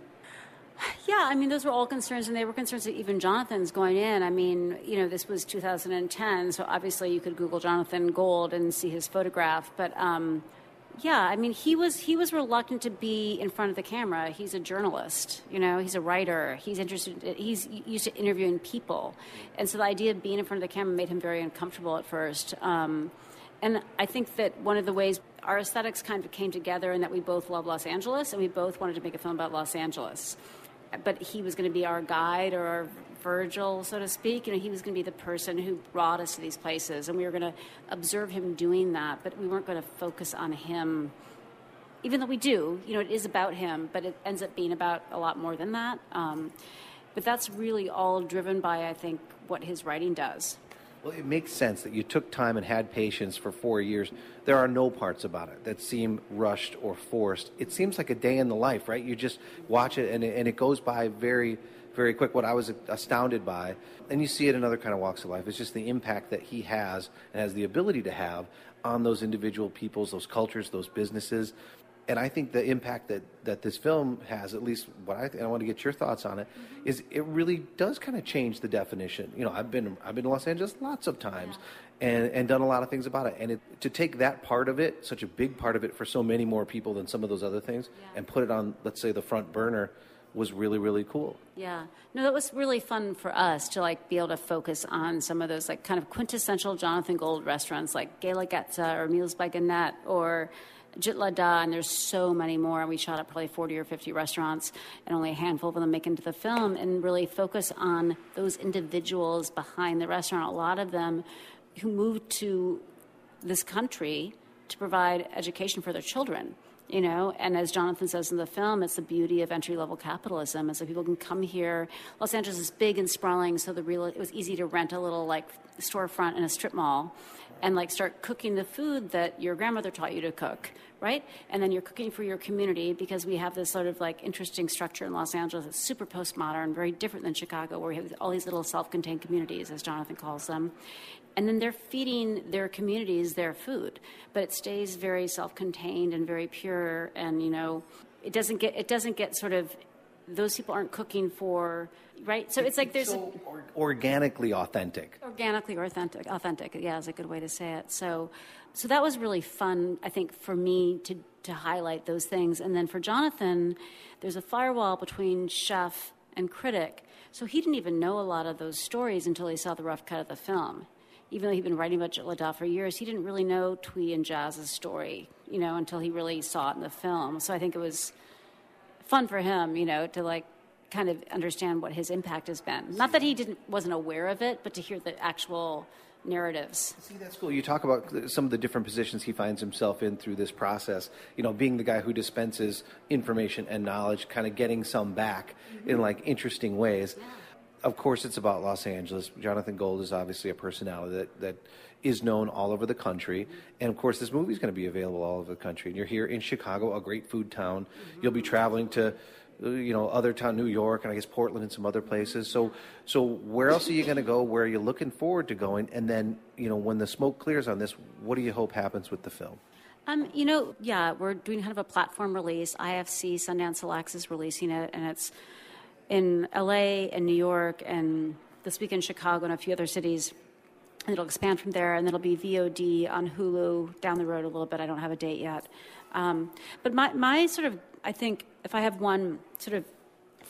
Yeah, I mean, those were all concerns, and they were concerns that even Jonathan's going in. I mean, you know, this was two thousand ten, so obviously you could Google Jonathan Gold and see his photograph. But, um, yeah, I mean, he was he was reluctant to be in front of the camera. He's a journalist, you know, he's a writer. He's interested. He's used to interviewing people. And so the idea of being in front of the camera made him very uncomfortable at first. Um, and I think that one of the ways our aesthetics kind of came together and that we both love Los Angeles, and we both wanted to make a film about Los Angeles. But he was going to be our guide or our Virgil, so to speak. You know, he was going to be the person who brought us to these places, and we were going to observe him doing that. But we weren't going to focus on him, even though we do. You know, it is about him, but it ends up being about a lot more than that. Um, but that's really all driven by, I think, what his writing does. Well, it makes sense that you took time and had patience for four years. There are no parts about it that seem rushed or forced. It seems like a day in the life, right? You just watch it, and it, and it goes by very, very quick. What I was astounded by, and you see it in other kind of walks of life, is just the impact that he has and has the ability to have on those individual peoples, those cultures, those businesses. And I think the impact that, that this film has, at least what I and I want to get your thoughts on it, mm-hmm. is it really does kind of change the definition. You know, I've been I've been to Los Angeles lots of times, yeah. and, and done a lot of things about it. And it, to take that part of it, such a big part of it for so many more people than some of those other things, yeah. and put it on, let's say, the front burner, was really, really cool. Yeah. No, that was really fun for us to, like, be able to focus on some of those, like, kind of quintessential Jonathan Gold restaurants, like Gala Getza or Meals by Gannett or Jitla Da, and there's so many more. And we shot up probably forty or fifty restaurants, and only a handful of them make into the film, and really focus on those individuals behind the restaurant. A lot of them who moved to this country to provide education for their children, you know. And as Jonathan says in the film, it's the beauty of entry-level capitalism. It's like people can come here. Los Angeles is big and sprawling, so the real it was easy to rent a little, like, storefront in a strip mall and, like, start cooking the food that your grandmother taught you to cook, right? And then you're cooking for your community, because we have this sort of, like, interesting structure in Los Angeles that's super postmodern, very different than Chicago, where we have all these little self-contained communities, as Jonathan calls them. And then they're feeding their communities their food, but it stays very self-contained and very pure. And, you know, it doesn't get it doesn't get sort of, those people aren't cooking for, right? So it's like there's so a, or, organically authentic. Organically authentic, authentic. Yeah, is a good way to say it. So, so that was really fun, I think, for me to to highlight those things. And then for Jonathan, there's a firewall between chef and critic. So he didn't even know a lot of those stories until he saw the rough cut of the film. Even though he'd been writing about Jitla Da for years, he didn't really know Twee and Jazz's story, you know, until he really saw it in the film. So I think it was fun for him, you know, to, like, kind of understand what his impact has been. Not that he didn't wasn't aware of it, but to hear the actual narratives. See, that's cool. You talk about some of the different positions he finds himself in through this process. You know, being the guy who dispenses information and knowledge, kind of getting some back mm-hmm. in, like, interesting ways. Yeah. Of course, it's about Los Angeles. Jonathan Gold is obviously a personality that, that is known all over the country. And, of course, this movie is going to be available all over the country. And you're here in Chicago, a great food town. Mm-hmm. You'll be traveling to, you know, other town, New York, and I guess Portland and some other places. So so where else are you going to go? Where are you looking forward to going? And then, you know, when the smoke clears on this, what do you hope happens with the film? Um, you know, yeah, we're doing kind of a platform release. I F C, Sundance Selects, is releasing it, and it's in L A and New York and this week in Chicago and a few other cities. And it'll expand from there, and it'll be V O D on Hulu down the road a little bit. I don't have a date yet. Um, but my, my sort of, I think, if I have one sort of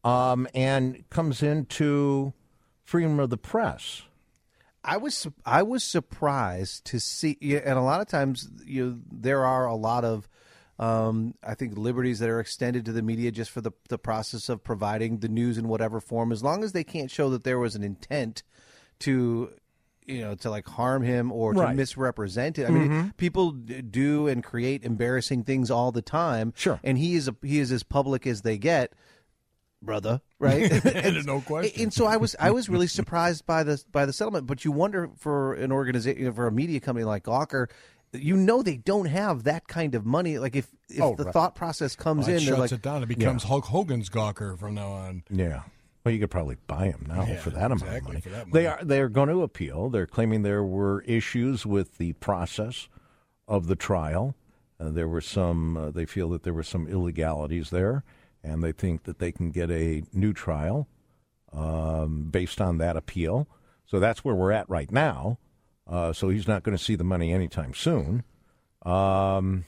um, and comes into freedom of the press. I was I was surprised to see, and a lot of times you know, there are a lot of um, I think liberties that are extended to the media just for the the process of providing the news in whatever form, as long as they can't show that there was an intent to, you know, to like harm him or to Right. misrepresent it. I mean, Mhm. people d- do and create embarrassing things all the time. Sure, and he is a, he is as public as they get. Brother, right? There's no question. And so I was I was really surprised by the by the settlement. But you wonder for an organization, for a media company like Gawker, you know they don't have that kind of money. Like if if Oh, the right. thought process comes Well, in, it they're shuts like, it down. It becomes Hulk Hogan's Gawker from now on. Yeah. Well, you could probably buy them now Yeah, for that amount of exactly, money. for that They money. are they are going to appeal. They're claiming there were issues with the process of the trial. Uh, there were some. Uh, they feel that there were some illegalities there, and they think that they can get a new trial um, based on that appeal. So that's where we're at right now. Uh, so he's not going to see the money anytime soon. Um,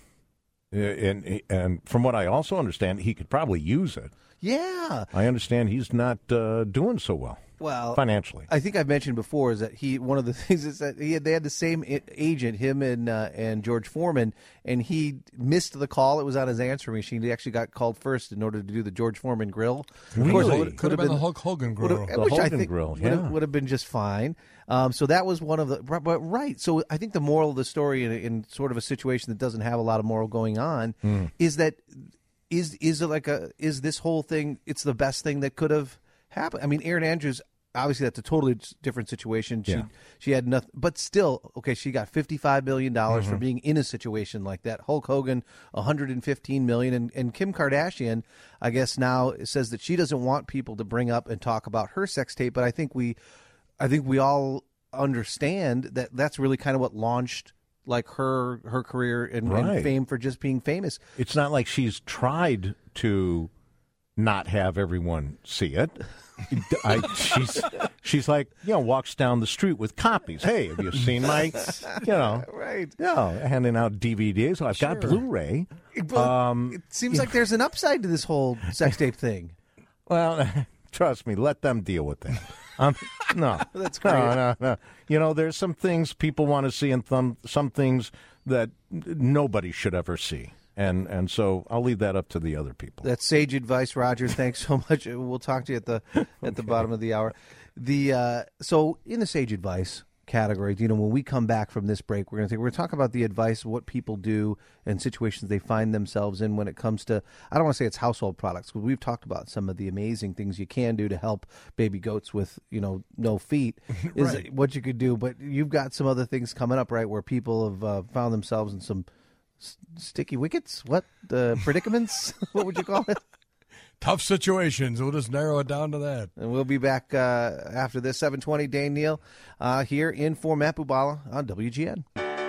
and and from what I also understand, he could probably use it. yeah. I understand he's not uh, doing so well. Well, financially. I think I've mentioned before is that he one of the things is that he had, they had the same I- agent, him and uh, and George Foreman, and he missed the call. It was on his answering machine. He actually got called first in order to do the George Foreman grill. Of course, it Really? would- Could have been the Hulk Hogan grill. would've- The which I Hogan think grill, would yeah. have, would have been just fine. Um, so that was one of the but but right. So I think the moral of the story in, in sort of a situation that doesn't have a lot of moral going on Mm. is that is is it like a is this whole thing? It's the best thing that could have happened. I mean, Erin Andrews. Obviously, that's a totally different situation. She Yeah. she had nothing, but still, okay. She got fifty-five million dollars for Mhm. being in a situation like that. Hulk Hogan, one hundred fifteen million, and and Kim Kardashian, I guess now says that she doesn't want people to bring up and talk about her sex tape. But I think we, I think we all understand that that's really kind of what launched like her her career and, and Right. fame for just being famous. It's not like she's tried to not have everyone see it. I, she's she's like, you know, walks down the street with copies. Hey, have you seen my, you know, right? Yeah, handing out D V Ds. I've got Sure. Blu-ray. Well, Um, it seems like there's an upside to this whole sex tape thing. Well, trust me, let them deal with that. Um, no, That's great. No, no, no. You know, there's some things people want to see, and some some things that n- nobody should ever see. And and so I'll leave that up to the other people. That's sage advice, Rogers. Thanks so much. We'll talk to you at the at the bottom of the hour. The uh, so in the sage advice category, you know, when we come back from this break, we're going to we're going to talk about the advice, what people do, and situations they find themselves in when it comes to. I don't want to say it's household products, because we've talked about some of the amazing things you can do to help baby goats with, you know, no feet is Right. what you could do. But you've got some other things coming up, right, where people have uh, found themselves in some s- sticky wickets. What the predicaments? What would you call it? Tough situations. We'll just narrow it down to that. And we'll be back uh, after this. seven twenty, Dane Neal uh, here in for Matt Bubala on W G N.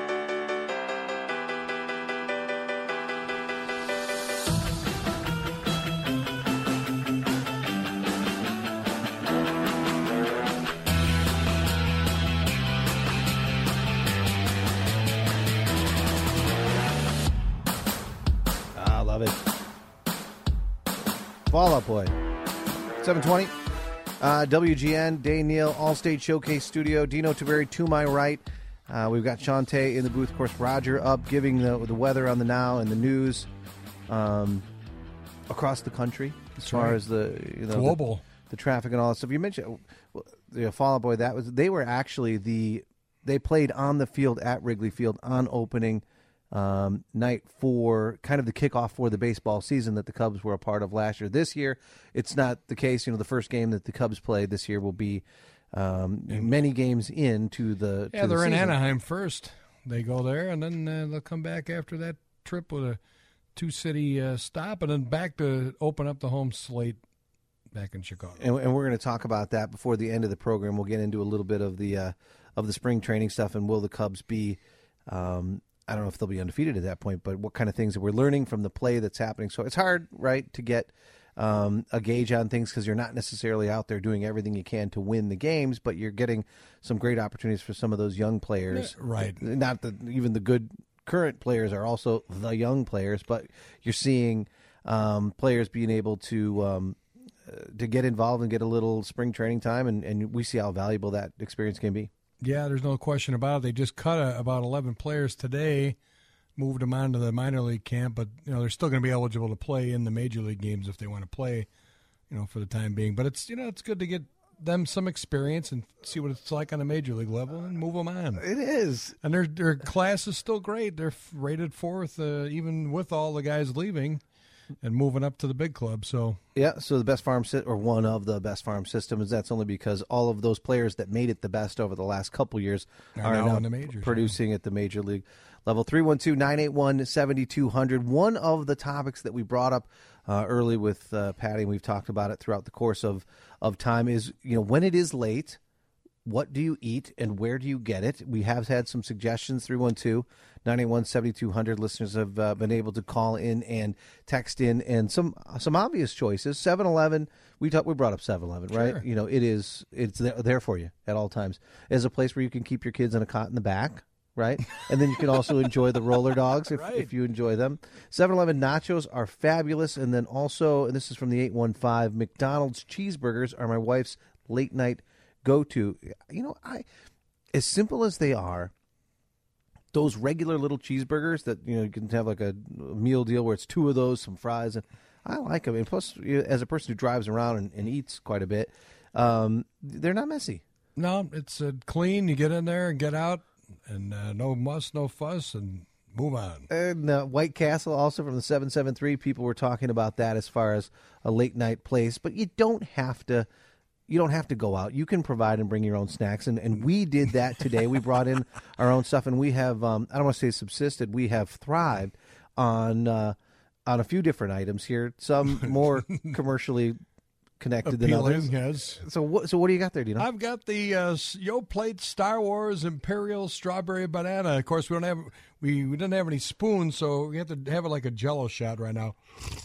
I love it. Fall Out Boy. seven twenty. Uh, W G N, Dane Neal, All-State Showcase Studio. Dino Taveri to my right. Uh, we've got Shantae in the booth. Of course, Roger up giving the the weather on the now and the news um, across the country as That's far right. as the you know Global. the, the traffic and all that stuff. You mentioned well, the Fall Out Boy. That was they were actually the they played on the field at Wrigley Field on opening um, night for kind of the kickoff for the baseball season that the Cubs were a part of last year. This year, it's not the case. You know, the first game that the Cubs played this year will be um, many games into the Yeah, to the they're in season. Anaheim first. They go there, and then uh, they'll come back after that trip with a two-city uh, stop, and then back to open up the home slate back in Chicago. And, and we're going to talk about that before the end of the program. We'll get into a little bit of the uh, of the spring training stuff, and will the Cubs be? Um, I don't know if they'll be undefeated at that point, but what kind of things that we're learning from the play that's happening. So it's hard, right, to get um, a gauge on things because you're not necessarily out there doing everything you can to win the games, but you're getting some great opportunities for some of those young players. Yeah, right. Not that even the good current players are also the young players, but you're seeing um, players being able to um, to get involved and get a little spring training time, and, and we see how valuable that experience can be. Yeah, there's no question about it. They just cut a, about eleven players today, moved them on to the minor league camp, but you know they're still going to be eligible to play in the major league games if they want to play, you know, for the time being. But it's you know it's good to get them some experience and see what it's like on a major league level and move them on. It is, and their their class is still great. They're rated fourth, uh, even with all the guys leaving and moving up to the big club. So yeah, so the best farm sit or one of the best farm systems. That's only because all of those players that made it the best over the last couple years are, are now, now in the majors, producing yeah. at the major league level. three one two, nine eight one, seven two zero zero. One of the topics that we brought up uh, early with uh, Patty, and we've talked about it throughout the course of, of time, is you know when it is late, what do you eat and where do you get it? We have had some suggestions. Three one two, nine eight one, seven two zero zero. Listeners have uh, been able to call in and text in, and some some obvious choices. seven eleven, we talked, we brought up seven eleven, right? Sure. You know, it is it's there, there for you at all times. As a place where you can keep your kids in a cot in the back, right? And then you can also enjoy the roller dogs if, right. if you enjoy them. seven eleven nachos are fabulous, and then also, and this is from the eight one five, McDonald's cheeseburgers are my wife's late night go-to. You know, I as simple as they are, those regular little cheeseburgers that you know you can have like a meal deal where it's two of those, some fries, and I like them. And plus, as a person who drives around and, and eats quite a bit, um, they're not messy. No, it's uh, clean. You get in there and get out, and uh, no muss, no fuss, and move on. And uh, White Castle, also from the seven seven three, people were talking about that as far as a late night place, but you don't have to. You don't have to go out. You can provide and bring your own snacks, and, and we did that today. We brought in our own stuff, and we have, um, I don't want to say subsisted, we have thrived on uh, on a few different items here, some more commercially connected Appealing, than others. Yes. So what, so what do you got there, Dino? I've got the uh, Yo Plate Star Wars Imperial Strawberry Banana. Of course, we don't have we, we didn't have any spoons, so we have to have it like a Jello shot right now.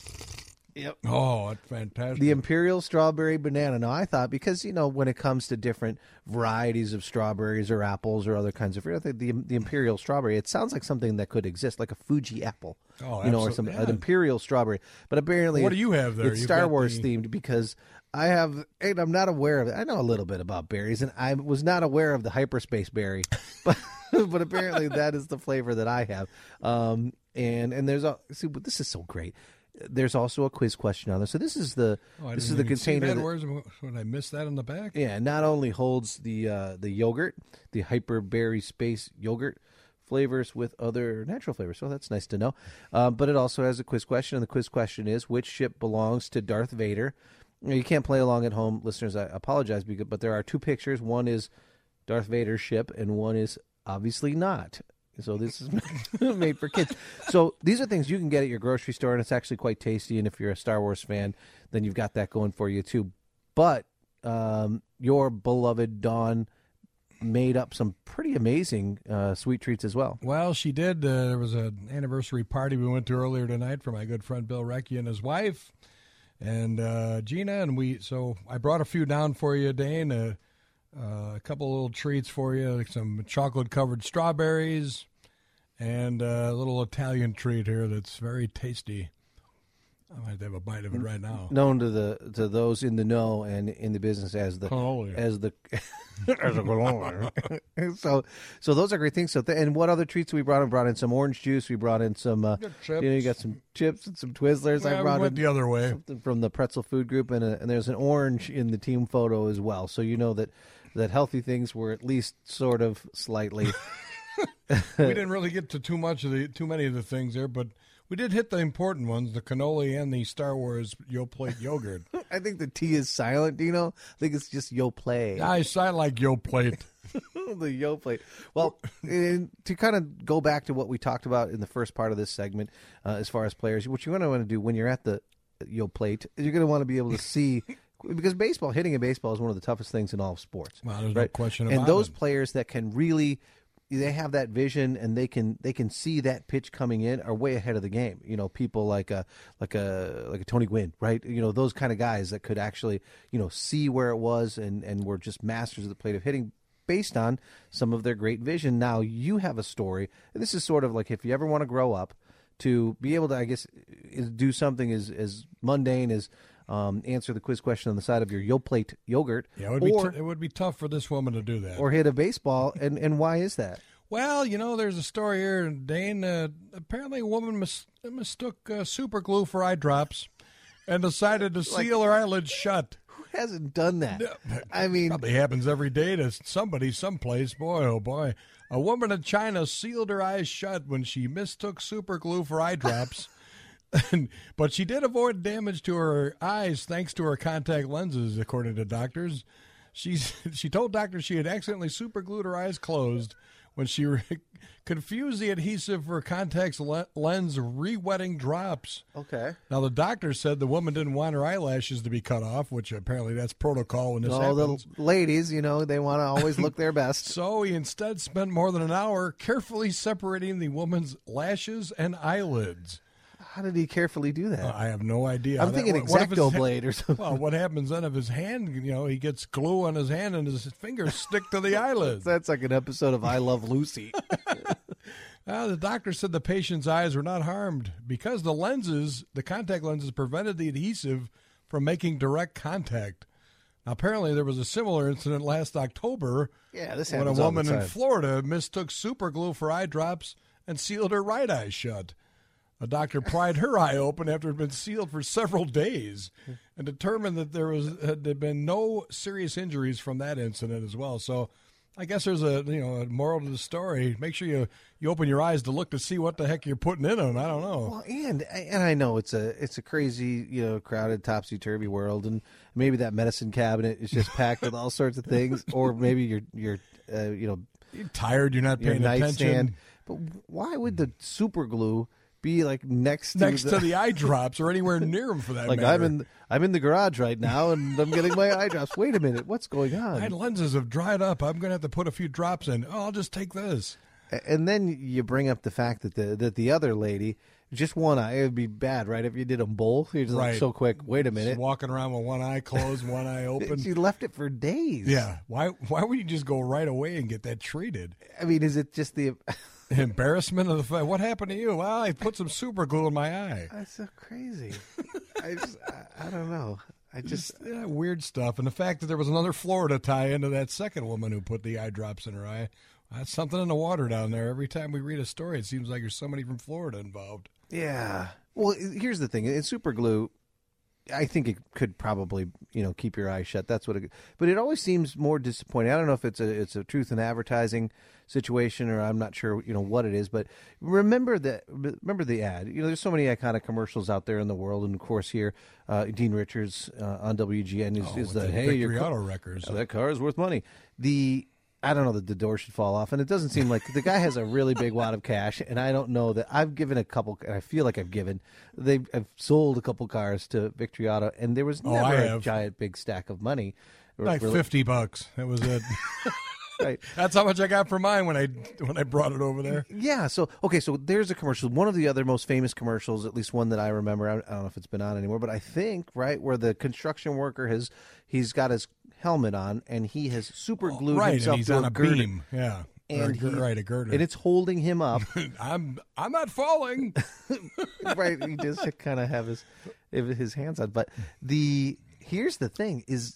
Yep. Oh, that's fantastic. The Imperial Strawberry Banana. Now, I thought, because, you know, when it comes to different varieties of strawberries or apples or other kinds of fruit, I think the, the Imperial Strawberry, it sounds like something that could exist, like a Fuji apple. Oh, you know, or absolutely, something, yeah. an Imperial Strawberry. But apparently, What do it's- you have there? It's You've Star got Wars the- themed because I have, and I'm not aware of it. I know a little bit about berries, and I was not aware of the hyperspace berry, but but apparently that is the flavor that I have. Um, and and there's a see, but this is so great. There's also a quiz question on there. So this is the Oh, I this is didn't the even see container. that. that- Where's, would I miss that in the back? yeah, it not only holds the uh, the yogurt, the hyper berry space yogurt flavors with other natural flavors. So that's nice to know. Um, but it also has a quiz question, and the quiz question is: which ship belongs to Darth Vader? You know, you can't play along at home, listeners. I apologize, because, but there are two pictures. One is Darth Vader's ship, and one is obviously not. So this is made for kids. So these are things you can get at your grocery store, and it's actually quite tasty. And if you're a Star Wars fan, then you've got that going for you too. But um, your beloved Dawn made up some pretty amazing uh, sweet treats as well. Well, she did. Uh, there was an anniversary party we went to earlier tonight for my good friend Bill Recchi and his wife and uh, Gina, and we. So I brought a few down for you, Dane. Uh, uh, a couple little treats for you, like some chocolate-covered strawberries, and a little Italian treat here that's very tasty. I might have a bite of it right now. Known to the to those in the know and in the business as the Cannoli. as the as a cannoli. so so those are great things. So th- and what other treats we brought in? Brought in some orange juice. We brought in some. Uh, Got you know, you got some chips and some Twizzlers. Yeah, I we brought went in the other way. something from the Pretzel Food Group, and a, and there's an orange in the team photo as well. So you know that that healthy things were at least sort of slightly. We didn't really get to too much of the too many of the things there, but we did hit the important ones: the cannoli and the Star Wars Yo Plate yogurt. I think the T is silent, Dino. I think it's just Yo Play. I, I like Yo Plate. The Yo Plate. Well, and to kind of go back to what we talked about in the first part of this segment, uh, as far as players, what you're going to want to do when you're at the Yo Plate is you're going to want to be able to see, because baseball, hitting a baseball is one of the toughest things in all of sports. Well, there's no right? question and about those it. players that can really, they have that vision and they can they can see that pitch coming in are way ahead of the game. You know, people like a like a like a Tony Gwynn, right? You know, those kind of guys that could actually, you know, see where it was and and were just masters of the plate of hitting based on some of their great vision. Now you have a story. And this is sort of like if you ever want to grow up to be able to, I guess, is- do something as as mundane as um, answer the quiz question on the side of your Yoplait yogurt, Yeah, it would, or, be t- it would be tough for this woman to do that. or hit a baseball. And, and why is that? Well, you know, there's a story here, Dane. Uh, apparently, a woman mis- mistook uh, super glue for eye drops and decided to seal her eyelids shut. Who hasn't done that? I mean, Probably happens every day to somebody, someplace. Boy, oh boy. A woman in China sealed her eyes shut when she mistook super glue for eye drops. But she did avoid damage to her eyes thanks to her contact lenses, according to doctors. She's, she told doctors she had accidentally super glued her eyes closed when she re- confused the adhesive for contact le- lens re-wetting drops. Okay. Now, the doctor said the woman didn't want her eyelashes to be cut off, which apparently that's protocol when this all the happens. ladies, you know, they want to always look their best. So he instead spent more than an hour carefully separating the woman's lashes and eyelids. How did he carefully do that? Uh, I have no idea. I'm That- thinking what if his X-Acto ha- blade or something. Well, what happens then if his hand, you know, he gets glue on his hand and his fingers stick to the eyelids? That's like an episode of I Love Lucy. Uh, the doctor said the patient's eyes were not harmed because the lenses, the contact lenses, prevented the adhesive from making direct contact. Now, apparently, there was a similar incident last October Yeah, this when a happens all the woman in time. Florida mistook super glue for eye drops and sealed her right eye shut. A doctor pried her eye open after it had been sealed for several days and determined that there was had been no serious injuries from that incident as well. So I guess there's a you know a moral to the story. Make sure you, you open your eyes to look to see what the heck you're putting in them. I don't know. Well, and and I know it's a it's a crazy, you know, crowded, topsy turvy world, and maybe that medicine cabinet is just packed with all sorts of things, or maybe you're you're uh, you know You're tired. You're not your paying nightstand. attention. But why would the super glue be like next to Next the, to the eye drops or anywhere near them for that like matter. I'm in I'm in the garage right now and I'm getting my eye drops. Wait a minute, what's going on? My lenses have dried up. I'm going to have to put a few drops in. Oh, I'll just take this. And then you bring up the fact that the that the other lady, just one eye, it would be bad, right? If you did them both, you're just like Right. so quick. Wait a minute. Just walking around with one eye closed, one eye open. She left it for days. Yeah. Why Why would you just go right away and get that treated? I mean, is it just the Embarrassment of the fact. What happened to you? Well, I put some super glue in my eye. That's so crazy. I just, I, I don't know. I just, yeah, weird stuff. And the fact that there was another Florida tie into that second woman who put the eye drops in her eye. That's something in the water down there. Every time we read a story, it seems like there's somebody from Florida involved. yeah. Well, here's the thing. In super glue, I think it could probably, you know, keep your eyes shut. That's what it. But it always seems more disappointing. I don't know if it's a it's a truth in advertising situation, or I'm not sure, you know, what it is. But remember that. Remember the ad. You know, there's so many iconic commercials out there in the world, and of course here, uh, Dean Richards uh, on W G N is, Oh, is with the, the hey, Victory your Auto Wreckers. Oh, that car is worth money. The I don't know that the door should fall off, and it doesn't seem like the guy has a really big wad of cash, and I don't know that I've given a couple, and I feel like I've given, they've I've sold a couple cars to Victory Auto, and there was Oh, never I a have. giant big stack of money. Like Really- fifty bucks. That was it. Right. That's how much I got for mine when I when I brought it over there. Yeah. So okay. So there's a commercial. One of the other most famous commercials, at least one that I remember. I I don't know if it's been on anymore, but I think right where the construction worker has he's got his helmet on and he has super glued Right, himself and he's to on a a girder. beam. Yeah. Or a And gir- he- right, a girder. and it's holding him up. I'm I'm not falling. Right, he does kind of have his his hands on. But the here's the thing: is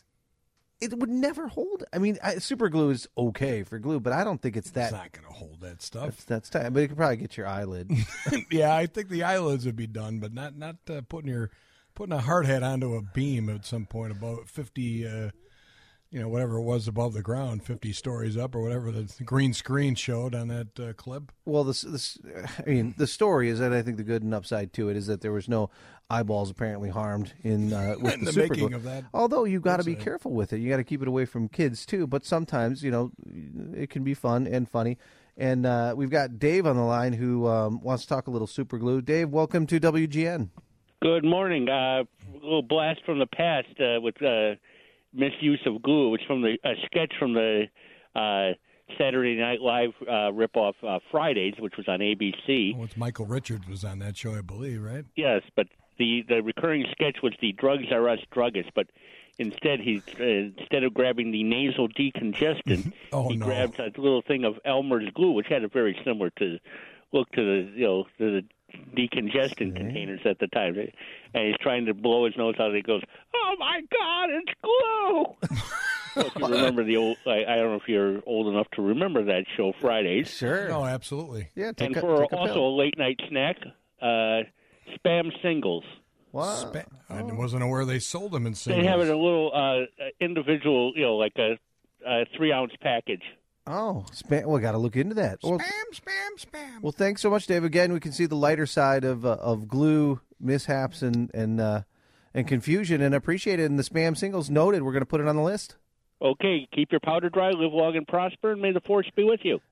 it would never hold. I mean, I, super glue is okay for glue, but I don't think it's that. It's not going to hold that stuff. That's, that's tight, but it could probably get your eyelid. Yeah, I think the eyelids would be done, but not not uh, putting your putting a hard hat onto a beam at some point about fifty. Uh, you know, whatever it was above the ground, fifty stories up, or whatever the green screen showed on that uh, clip. Well, this, this, I mean, the story is that I think the good and upside to it is that there was no eyeballs apparently harmed in uh, with In the, the super making glue. of that Although you got to be website. careful with it. You got to keep it away from kids too. But sometimes, you know, it can be fun and funny. And uh, we've got Dave on the line who um, wants to talk a little super glue. Dave, welcome to W G N. Good morning. Uh, a little blast from the past uh, with uh, misuse of glue. It's from the a sketch from the uh, Saturday Night Live uh, ripoff uh, Fridays, which was on A B C. Well, it's Michael Richards was on that show, I believe, right? Yes, but the, the recurring sketch was the drugs are us druggists, but instead he uh, instead of grabbing the nasal decongestant, Oh, he no. grabbed a little thing of Elmer's glue, which had a very similar to look to the you know to the decongestant containers at the time, and he's trying to blow his nose out, and he goes, "Oh my God, it's glue!" So if you remember the old, I, I don't know if you're old enough to remember that show, Fridays. Sure. No, absolutely. Yeah, take and a, for take a also pill. a late night snack, uh, Spam singles. Wow. Spa- I wasn't aware they sold them in singles. They have it in a little uh, individual, you know, like a, a three ounce package. Oh, spam. Well, got to look into that. Well, Spam, spam, spam. well, thanks so much, Dave. Again, we can see the lighter side of uh, of glue mishaps and and uh, and confusion, and appreciate it. And the spam singles noted. We're going to put it on the list. Okay, keep your powder dry, live long and prosper, and may the force be with you.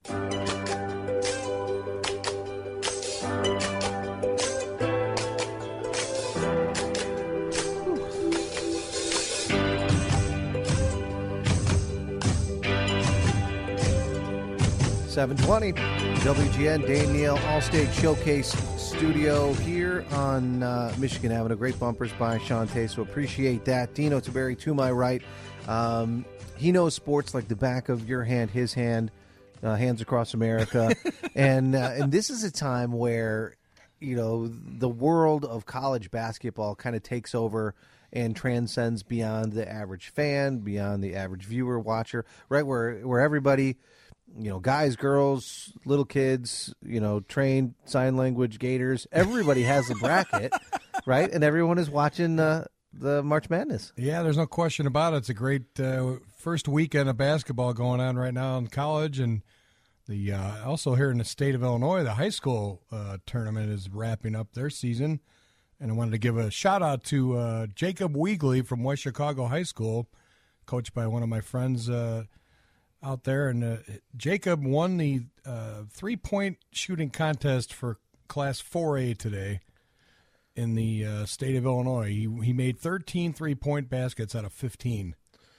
seven twenty W G N, Dane Neal, Allstate Showcase Studio here on uh, Michigan Avenue. Great bumpers by Shantae, so appreciate that. Dino Taberi to my right. Um, he knows sports like the back of your hand, his hand, uh, hands across America. and uh, and this is a time where, you know, the world of college basketball kind of takes over and transcends beyond the average fan, beyond the average viewer, watcher, right? Where where everybody, you know, guys, girls, little kids, you know, trained sign language, Gators, everybody has a bracket, right? And everyone is watching uh, the March Madness. Yeah, there's no question about it. It's a great uh, first weekend of basketball going on right now in college, and the uh, also here in the state of Illinois, the high school uh, tournament is wrapping up their season. And I wanted to give a shout out to uh, Jacob Weegley from West Chicago High School, coached by one of my friends uh, out there. And uh, Jacob won the uh, three-point shooting contest for Class four A today in the uh, state of Illinois. He, he made thirteen three-point baskets out of fifteen.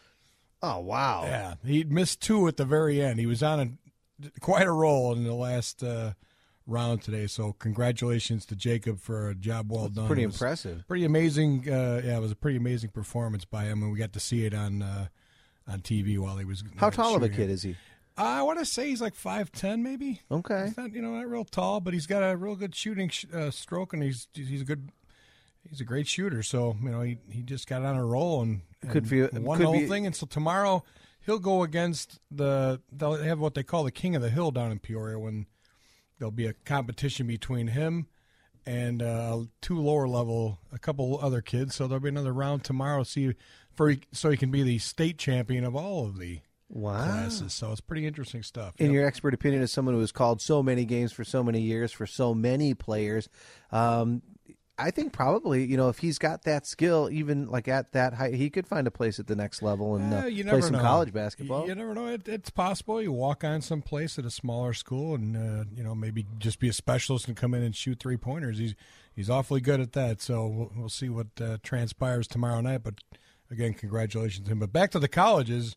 Oh, wow. Yeah, he missed two at the very end. He was on a, quite a roll in the last uh, round today. So congratulations to Jacob for a job well That's done. pretty It was impressive. Pretty amazing. Uh, yeah, it was a pretty amazing performance by him, and we got to see it on uh, on T V while he was. How uh, tall of a shooting kid it. is he? Uh, I want to say he's like five ten, maybe. Okay. He's not, you know, not real tall, but he's got a real good shooting sh- uh, stroke, and he's he's a good. He's a great shooter, so you know he, he just got on a roll and, and Could be- won could the whole be- thing. And so tomorrow he'll go against the. They'll have what they call the King of the Hill down in Peoria, when there'll be a competition between him and uh, two lower level, a couple other kids. So there'll be another round tomorrow. See for so he can be the state champion of all of the Wow. classes. So it's pretty interesting stuff. In Yep. your expert opinion, as someone who has called so many games for so many years for so many players, um, I think probably, you know, if he's got that skill, even like at that height, he could find a place at the next level and uh, Eh, you play never some know. college basketball. You, you never know. It, it's possible you walk on some place at a smaller school and uh, you know maybe just be a specialist and come in and shoot three pointers. He's he's awfully good at that. So we'll, we'll see what uh, transpires tomorrow night. But again, congratulations to him. But back to the colleges.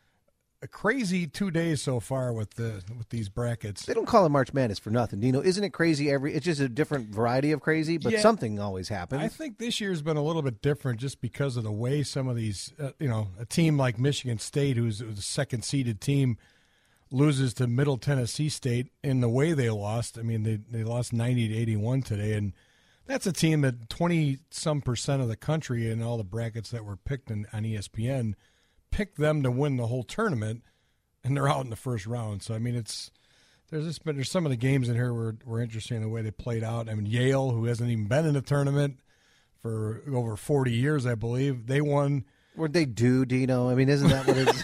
A crazy two days so far with the with these brackets. They don't call it March Madness for nothing. Dino, isn't it crazy? Every It's just a different variety of crazy, but Yeah. something always happens. I think this year's been a little bit different just because of the way some of these, uh, you know, a team like Michigan State, who's, who's a second-seeded team, loses to Middle Tennessee State in the way they lost. I mean, they, they lost ninety to eighty-one today, and that's a team that twenty-some percent of the country in all the brackets that were picked in, on E S P N picked them to win the whole tournament, and they're out in the first round. So, I mean, it's there's just been, there's some of the games in here were, were interesting the way they played out. I mean, Yale, who hasn't even been in a tournament for over forty years, I believe, they won. What'd they do, Dino? I mean, isn't that what it's...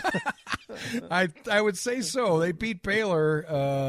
I I would say so. They beat Baylor uh,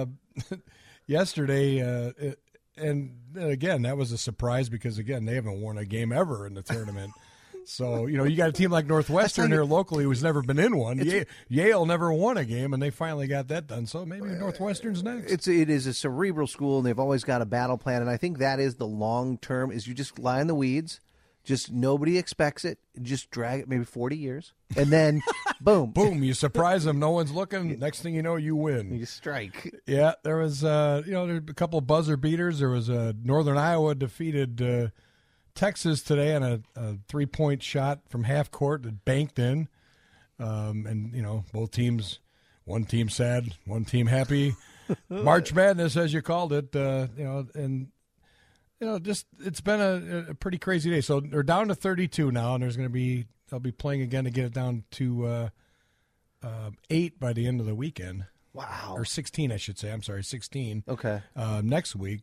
yesterday, uh, and again, that was a surprise because, again, they haven't won a game ever in the tournament. So, you know, you got a team like Northwestern here locally who's never been in one. Ye- Yale never won a game, and they finally got that done. So maybe Northwestern's next. It's it is a cerebral school, and they've always got a battle plan. And I think that is the long term. Is you just lie in the weeds, just nobody expects it, just drag it maybe forty years, and then boom, boom, you surprise them. No one's looking. Next thing you know, you win. You strike. Yeah, there was uh, you know there were a couple of buzzer beaters. There was a uh, Northern Iowa defeated uh, Texas today on a, a three point shot from half court that banked in, um, and you know both teams. One team sad, one team happy. March Madness, as you called it, uh, you know, and you know, just it's been a, a pretty crazy day. So they're down to thirty-two now, and there's going to be they'll be playing again to get it down to uh, uh, eight by the end of the weekend. Wow, or sixteen, I should say. I'm sorry, sixteen. Okay, uh, next week,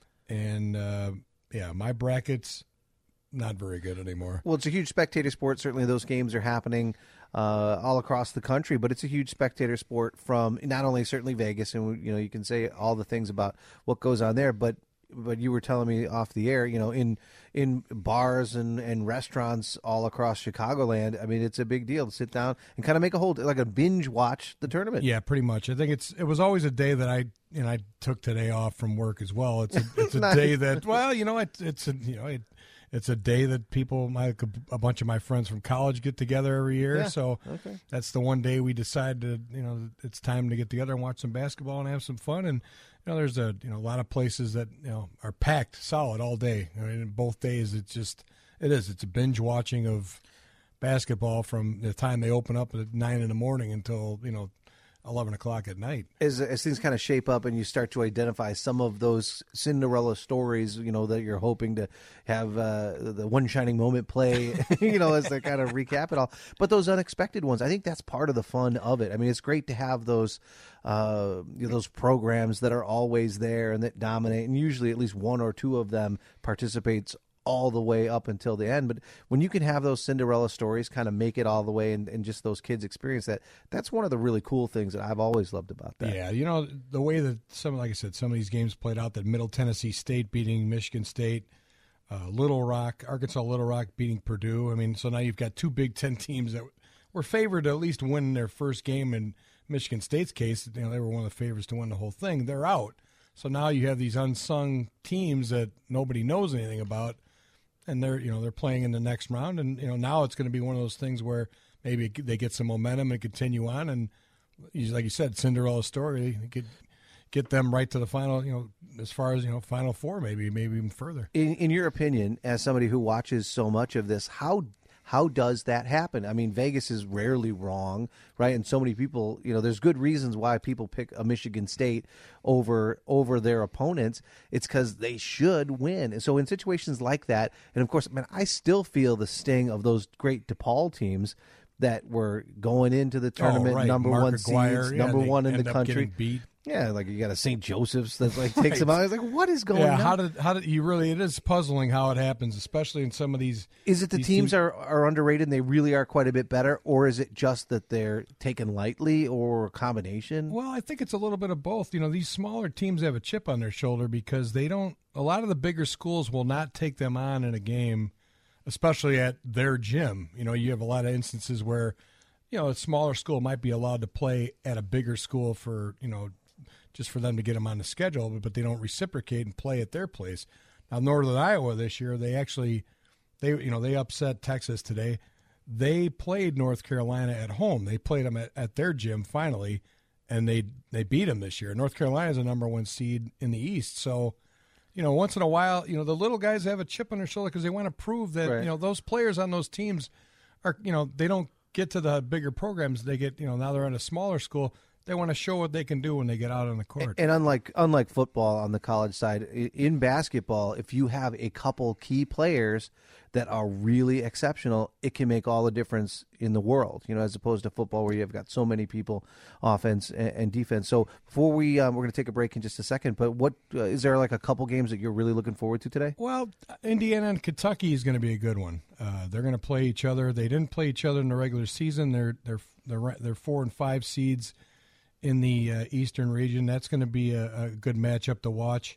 and uh, yeah, my bracket's not very good anymore. Well, it's a huge spectator sport. Certainly, those games are happening uh, all across the country, but it's a huge spectator sport from not only certainly Vegas, and you know you can say all the things about what goes on there, but but you were telling me off the air, you know, in in bars and, and restaurants all across Chicagoland, I mean, it's a big deal to sit down and kind of make a whole like a binge watch the tournament. Yeah, pretty much. I think it's it was always a day that I you know I took today off from work as well. It's a, it's a nice. day that well, you know, it, it's a you know it. It's a day that people, my, a bunch of my friends from college get together every year. Yeah, so okay. That's the one day we decide to, you know, it's time to get together and watch some basketball and have some fun. And, you know, there's a, you know, a lot of places that, you know, are packed solid all day. I mean, both days, it's just, it is. It's a binge watching of basketball from the time they open up at nine in the morning until, you know, eleven o'clock at night. As, as things kind of shape up and you start to identify some of those Cinderella stories, you know, that you're hoping to have uh, the one shining moment play, you know, as they kind of recap it all. But those unexpected ones, I think that's part of the fun of it. I mean, it's great to have those uh, you know, those programs that are always there and that dominate, and usually at least one or two of them participates all the way up until the end. But when you can have those Cinderella stories kind of make it all the way and, and just those kids experience that, that's one of the really cool things that I've always loved about that. Yeah, you know, the way that some, like I said, some of these games played out, that Middle Tennessee State beating Michigan State, uh, Little Rock, Arkansas Little Rock beating Purdue. I mean, so now you've got two Big Ten teams that were favored to at least win their first game. In Michigan State's case, you know, they were one of the favorites to win the whole thing. They're out. So now you have these unsung teams that nobody knows anything about, and they're, you know, they're playing in the next round, and you know now it's going to be one of those things where maybe they get some momentum and continue on, and like you said, Cinderella story, get get them right to the final, you know, as far as you know, Final Four, maybe maybe even further. In, in your opinion, as somebody who watches so much of this, how how does that happen? I mean, Vegas is rarely wrong, right? And so many people, you know, there's good reasons why people pick a Michigan State over over their opponents. It's because they should win. And so in situations like that, and of course, man, I still feel the sting of those great DePaul teams that were going into the tournament, oh, right. number Mark one Aguirre, seeds, yeah, number one in the end up country. getting beat. Yeah, like you got a Saint Joseph's that like takes Right. them out. I was like, what is going yeah, on? how did how did you really? It is puzzling how it happens, especially in some of these. Is it the these teams teams are, are underrated and they really are quite a bit better, or is it just that they're taken lightly, or a combination? Well, I think it's a little bit of both. You know, these smaller teams have a chip on their shoulder because they don't. A lot of the bigger schools will not take them on in a game, especially at their gym. You know, you have a lot of instances where, you know, a smaller school might be allowed to play at a bigger school for, you know, just for them to get them on the schedule, but, but they don't reciprocate and play at their place. Now, Northern Iowa this year, they actually, they you know, they upset Texas today. They played North Carolina at home. They played them at, at their gym finally, and they they beat them this year. North Carolina is a number one seed in the East, so you know, once in a while, you know, the little guys have a chip on their shoulder because they want to prove that, Right. you know, those players on those teams are, you know, they don't get to the bigger programs. They get, you know, now they're in a smaller school. They want to show what they can do when they get out on the court. And unlike unlike football on the college side, i- in basketball, if you have a couple key players that are really exceptional, it can make all the difference in the world. You know, as opposed to football where you've got so many people, offense and, and defense. So before we um, we're going to take a break in just a second. But what uh, is there like a couple games that you're really looking forward to today? Well, Indiana and Kentucky is going to be a good one. Uh, they're going to play each other. They didn't play each other in the regular season. They're they're they're they're four and five seeds in the uh, Eastern region. That's going to be a, a good matchup to watch.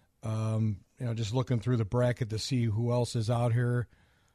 Um, you know, just looking through the bracket to see who else is out here.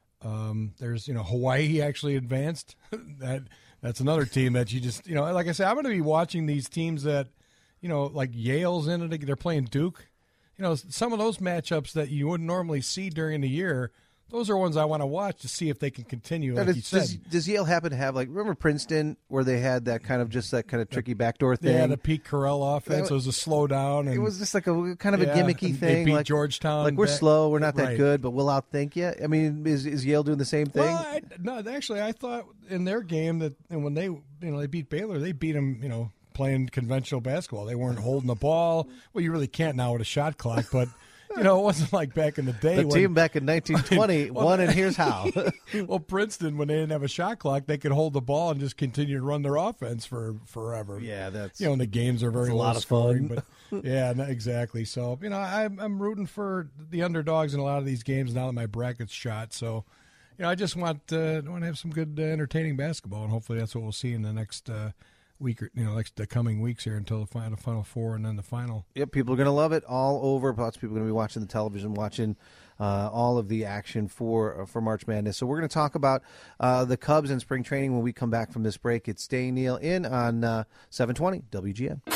Um, there's, you know, Hawaii actually advanced. that that's another team that you just, you know, like I said, I'm going to be watching these teams that, you know, like Yale's in it. They're playing Duke. You know, some of those matchups that you wouldn't normally see during the year. Those are ones I want to watch to see if they can continue, like Now, you does, said. does, does Yale happen to have, like, remember Princeton where they had that kind of just that kind of tricky backdoor thing? Yeah, the Pete Carell offense. It was a slowdown. And, it was just like a kind of yeah, a gimmicky and thing. They beat like, Georgetown. Like, we're back- slow, we're not that right. good, but we'll outthink you. I mean, is, is Yale doing the same thing? Well, I, no, actually, I thought in their game that and when they, you know, they beat Baylor, they beat them, you know, playing conventional basketball. They weren't holding the ball. Well, you really can't now with a shot clock, but you know, it wasn't like back in the day. The when, team back in nineteen twenty well, won, and here's how. Well, Princeton, when they didn't have a shot clock, they could hold the ball and just continue to run their offense for forever. Yeah, that's you know, and the games are very a low lot of scoring, fun. But yeah, no, exactly. So you know, I'm I'm rooting for the underdogs in a lot of these games now that my bracket's shot. So. You know, I just want uh, want to have some good, uh, entertaining basketball, and hopefully that's what we'll see in the next uh, week, or you know, next the coming weeks here until the final, final four, and then the final. Yep, people are going to love it all over. Lots of people are going to be watching the television, watching uh, all of the action for uh, for March Madness. So we're going to talk about uh, the Cubs and spring training when we come back from this break. It's Dane Neal in on uh, seven twenty W G N.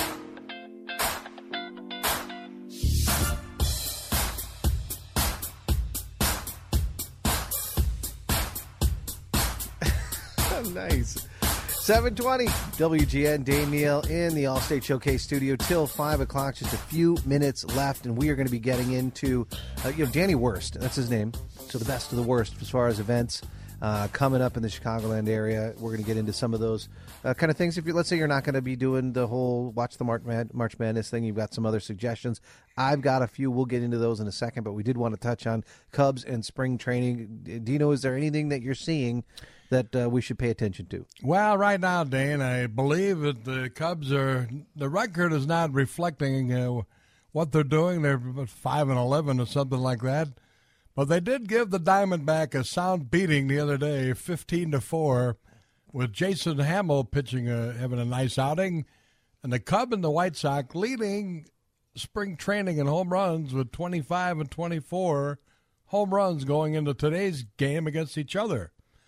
Nice. seven twenty W G N, Dane Neal in the All-State Showcase studio till five o'clock. Just a few minutes left, and we are going to be getting into, uh, you know, Danny Worst. That's his name. So the best of the worst as far as events uh, coming up in the Chicagoland area. We're going to get into some of those uh, kind of things. If you, let's say you're not going to be doing the whole Watch the March, Mad- March Madness thing, you've got some other suggestions. I've got a few. We'll get into those in a second, but we did want to touch on Cubs and spring training. Dino, is there anything that you're seeing that uh, we should pay attention to? Well, right now, Dane, I believe that the Cubs are the record is not reflecting uh, what they're doing. They're five and eleven or something like that, but they did give the Diamondback a sound beating the other day, fifteen to four, with Jason Hamill pitching, a, having a nice outing, and the Cubs and the White Sox leading spring training in home runs with twenty-five and twenty-four home runs going into today's game against each other.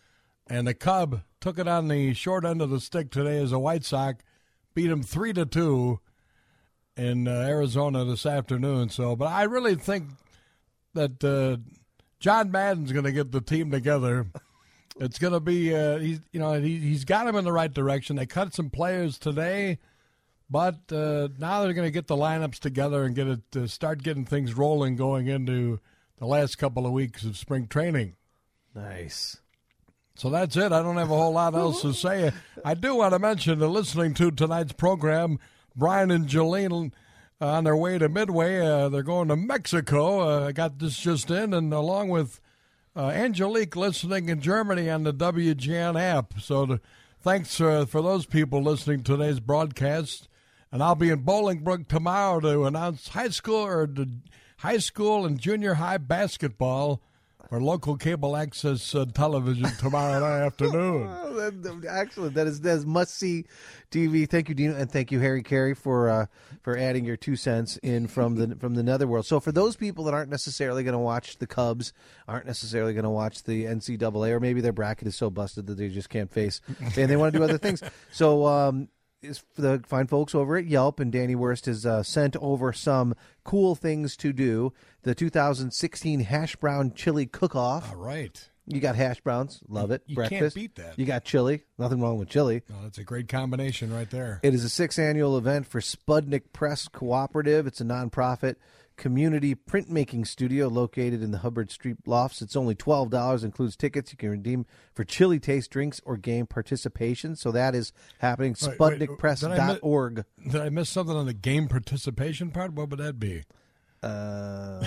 And the Cub took it on the short end of the stick today as a White Sox beat him three to two in uh, Arizona this afternoon. So, but I really think that uh, John Madden's going to get the team together. It's going to be, uh, he's you know, he, he's got him in the right direction. They cut some players today, but uh, now they're going to get the lineups together and get it to start getting things rolling going into the last couple of weeks of spring training. Nice. So that's it. I don't have a whole lot else to say. I do want to mention that listening to tonight's program, Brian and Jolene uh, on their way to Midway. Uh, they're going to Mexico. Uh, I got this just in, and along with uh, Angelique listening in Germany on the W G N app. So the, thanks uh, for those people listening to today's broadcast. And I'll be in Bolingbrook tomorrow to announce high school or the high school and junior high basketball for local cable access uh, television tomorrow afternoon. Oh, that, excellent. That is, that is must-see T V. Thank you, Dino, and thank you, Harry Carey, for uh, for adding your two cents in from the from the netherworld. So for those people that aren't necessarily going to watch the Cubs, aren't necessarily going to watch the N C double A, or maybe their bracket is so busted that they just can't face, and they want to do other things. So um, is for the fine folks over at Yelp, and Danny Worst has uh, sent over some cool things to do. The two thousand sixteen Hash Brown Chili Cook-Off. All right. You got hash browns. Love it. You Breakfast. can't beat that. You got chili. Nothing wrong with chili. Oh, that's a great combination right there. It is a sixth annual event for Spudnik Press Cooperative. It's a nonprofit community printmaking studio located in the Hubbard Street Lofts. It's only twelve dollars, includes tickets you can redeem for chili taste drinks or game participation. So that is happening. Spudnik Press dot org. Did I miss something on the game participation part? What would that be? Uh,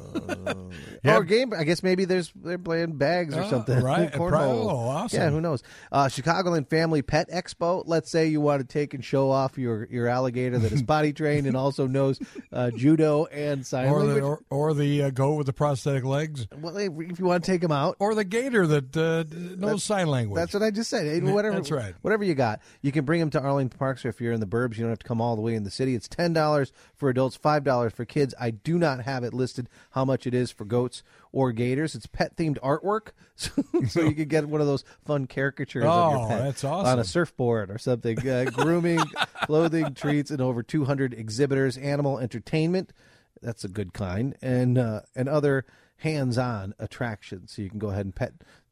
Yeah. Or game. I guess maybe there's they're playing bags or Oh, something. right. Cornhole. Oh, awesome. Yeah, who knows? Uh, Chicagoland Family Pet Expo. Let's say you want to take and show off your, your alligator that is potty trained and also knows uh, judo and sign Or language. the, or, or the uh, goat with the prosthetic legs. Well, if you want to take them out. Or the gator that uh, knows That's- sign language. That's what I just said. Hey, Whatever, That's right. Whatever you got. You can bring them to Arlington Park, so if you're in the burbs, you don't have to come all the way in the city. It's ten dollars for adults, five dollars for kids. I do not have it listed how much it is for goats or gators. It's pet-themed artwork, so, so you can get one of those fun caricatures of your Oh, pet that's on awesome. a surfboard or something. Uh, grooming, clothing, treats, and over two hundred exhibitors. Animal entertainment, that's a good kind, and uh, and other hands-on attractions. So you can go ahead and pet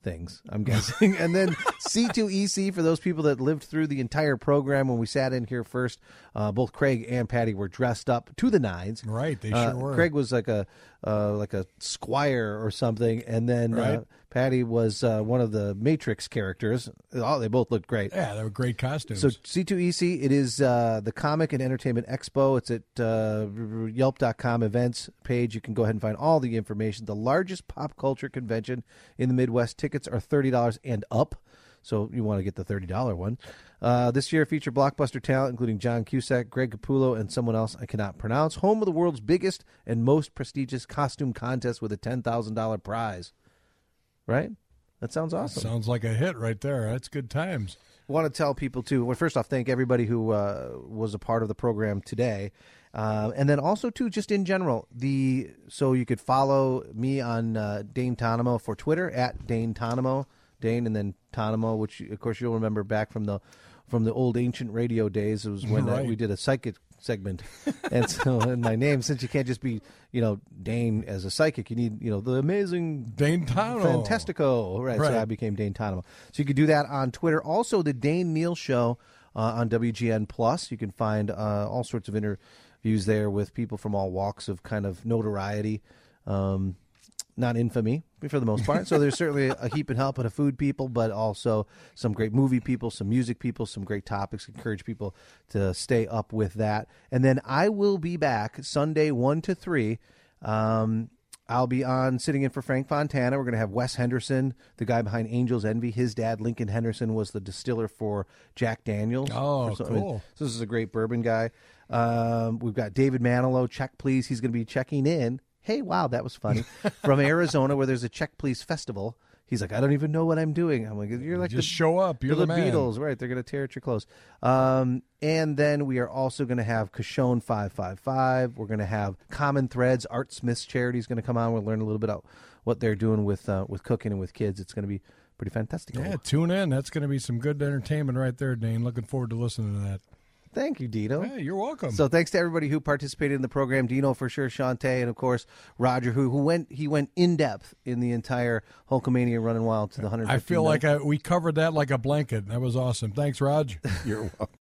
things, I'm guessing. And then C two E C for those people that lived through the entire program when we sat in here first. Uh, both Craig and Patty were dressed up to the nines. Right, they uh, sure were. Craig was like a uh, like a squire or something, and then Right. uh, Patty was uh, one of the Matrix characters. Oh, they both looked great. Yeah, they were great costumes. So C two E C, it is uh, the Comic and Entertainment Expo. It's at uh, yelp dot com events page. You can go ahead and find all the information. The largest pop culture convention in the Midwest. Tickets are thirty dollars and up, so you want to get the thirty dollars one. Uh, this year featured blockbuster talent, including John Cusack, Greg Capullo, and someone else I cannot pronounce. Home of the world's biggest and most prestigious costume contest with a ten thousand dollars prize. Right? That sounds awesome. Sounds like a hit right there. That's good times. I want to tell people, too, well, first off, thank everybody who uh, was a part of the program today. Uh, and then also, too, just in general, the so you could follow me on uh, Dane Tonimo for Twitter, at Dane Tonimo, Dane and then Tonimo, which, of course, you'll remember back from the from the old ancient radio days. It was when Right. uh, we did a psychic segment. And so in my name, since you can't just be, you know, Dane as a psychic, you need, you know, the amazing Dane Tonimo. Fantastico. Right, Right. so I became Dane Tonimo. So you could do that on Twitter. Also, the Dane Neal Show uh, on W G N Plus. You can find uh, all sorts of interviews there with people from all walks of kind of notoriety. Um, not infamy, for the most part. So there's certainly a heap and help and a food people, but also some great movie people, some music people, some great topics. Encourage people to stay up with that. And then I will be back Sunday one to three. Um, I'll be on sitting in for Frank Fontana. We're going to have Wes Henderson, the guy behind Angel's Envy. His dad, Lincoln Henderson, was the distiller for Jack Daniels. Oh, Or so- cool. So this is a great bourbon guy. Um, we've got David Manilow, Check Please. He's going to be checking in. Hey, wow, that was funny. From Arizona, where there's a Check Please festival. He's like, I don't even know what I'm doing. I'm like, you're like Just the, show up. You're the, the man. Beatles, right? They're going to tear at your clothes. Um, and then we are also going to have Kashone five five five. We're going to have Common Threads. Art Smith's charity is going to come on. We'll learn a little bit about what they're doing with uh, with cooking and with kids. It's going to be pretty fantastic. Yeah, tune in. That's going to be some good entertainment right there, Dane. Looking forward to listening to that. Thank you, Dino. Hey, you're welcome. So thanks to everybody who participated in the program. Dino for sure, Shantae, and of course Roger, who who went he went in depth in the entire Hulkamania Running Wild to the one hundred. I feel like I, we covered that like a blanket. That was awesome. Thanks, Raj. You're welcome.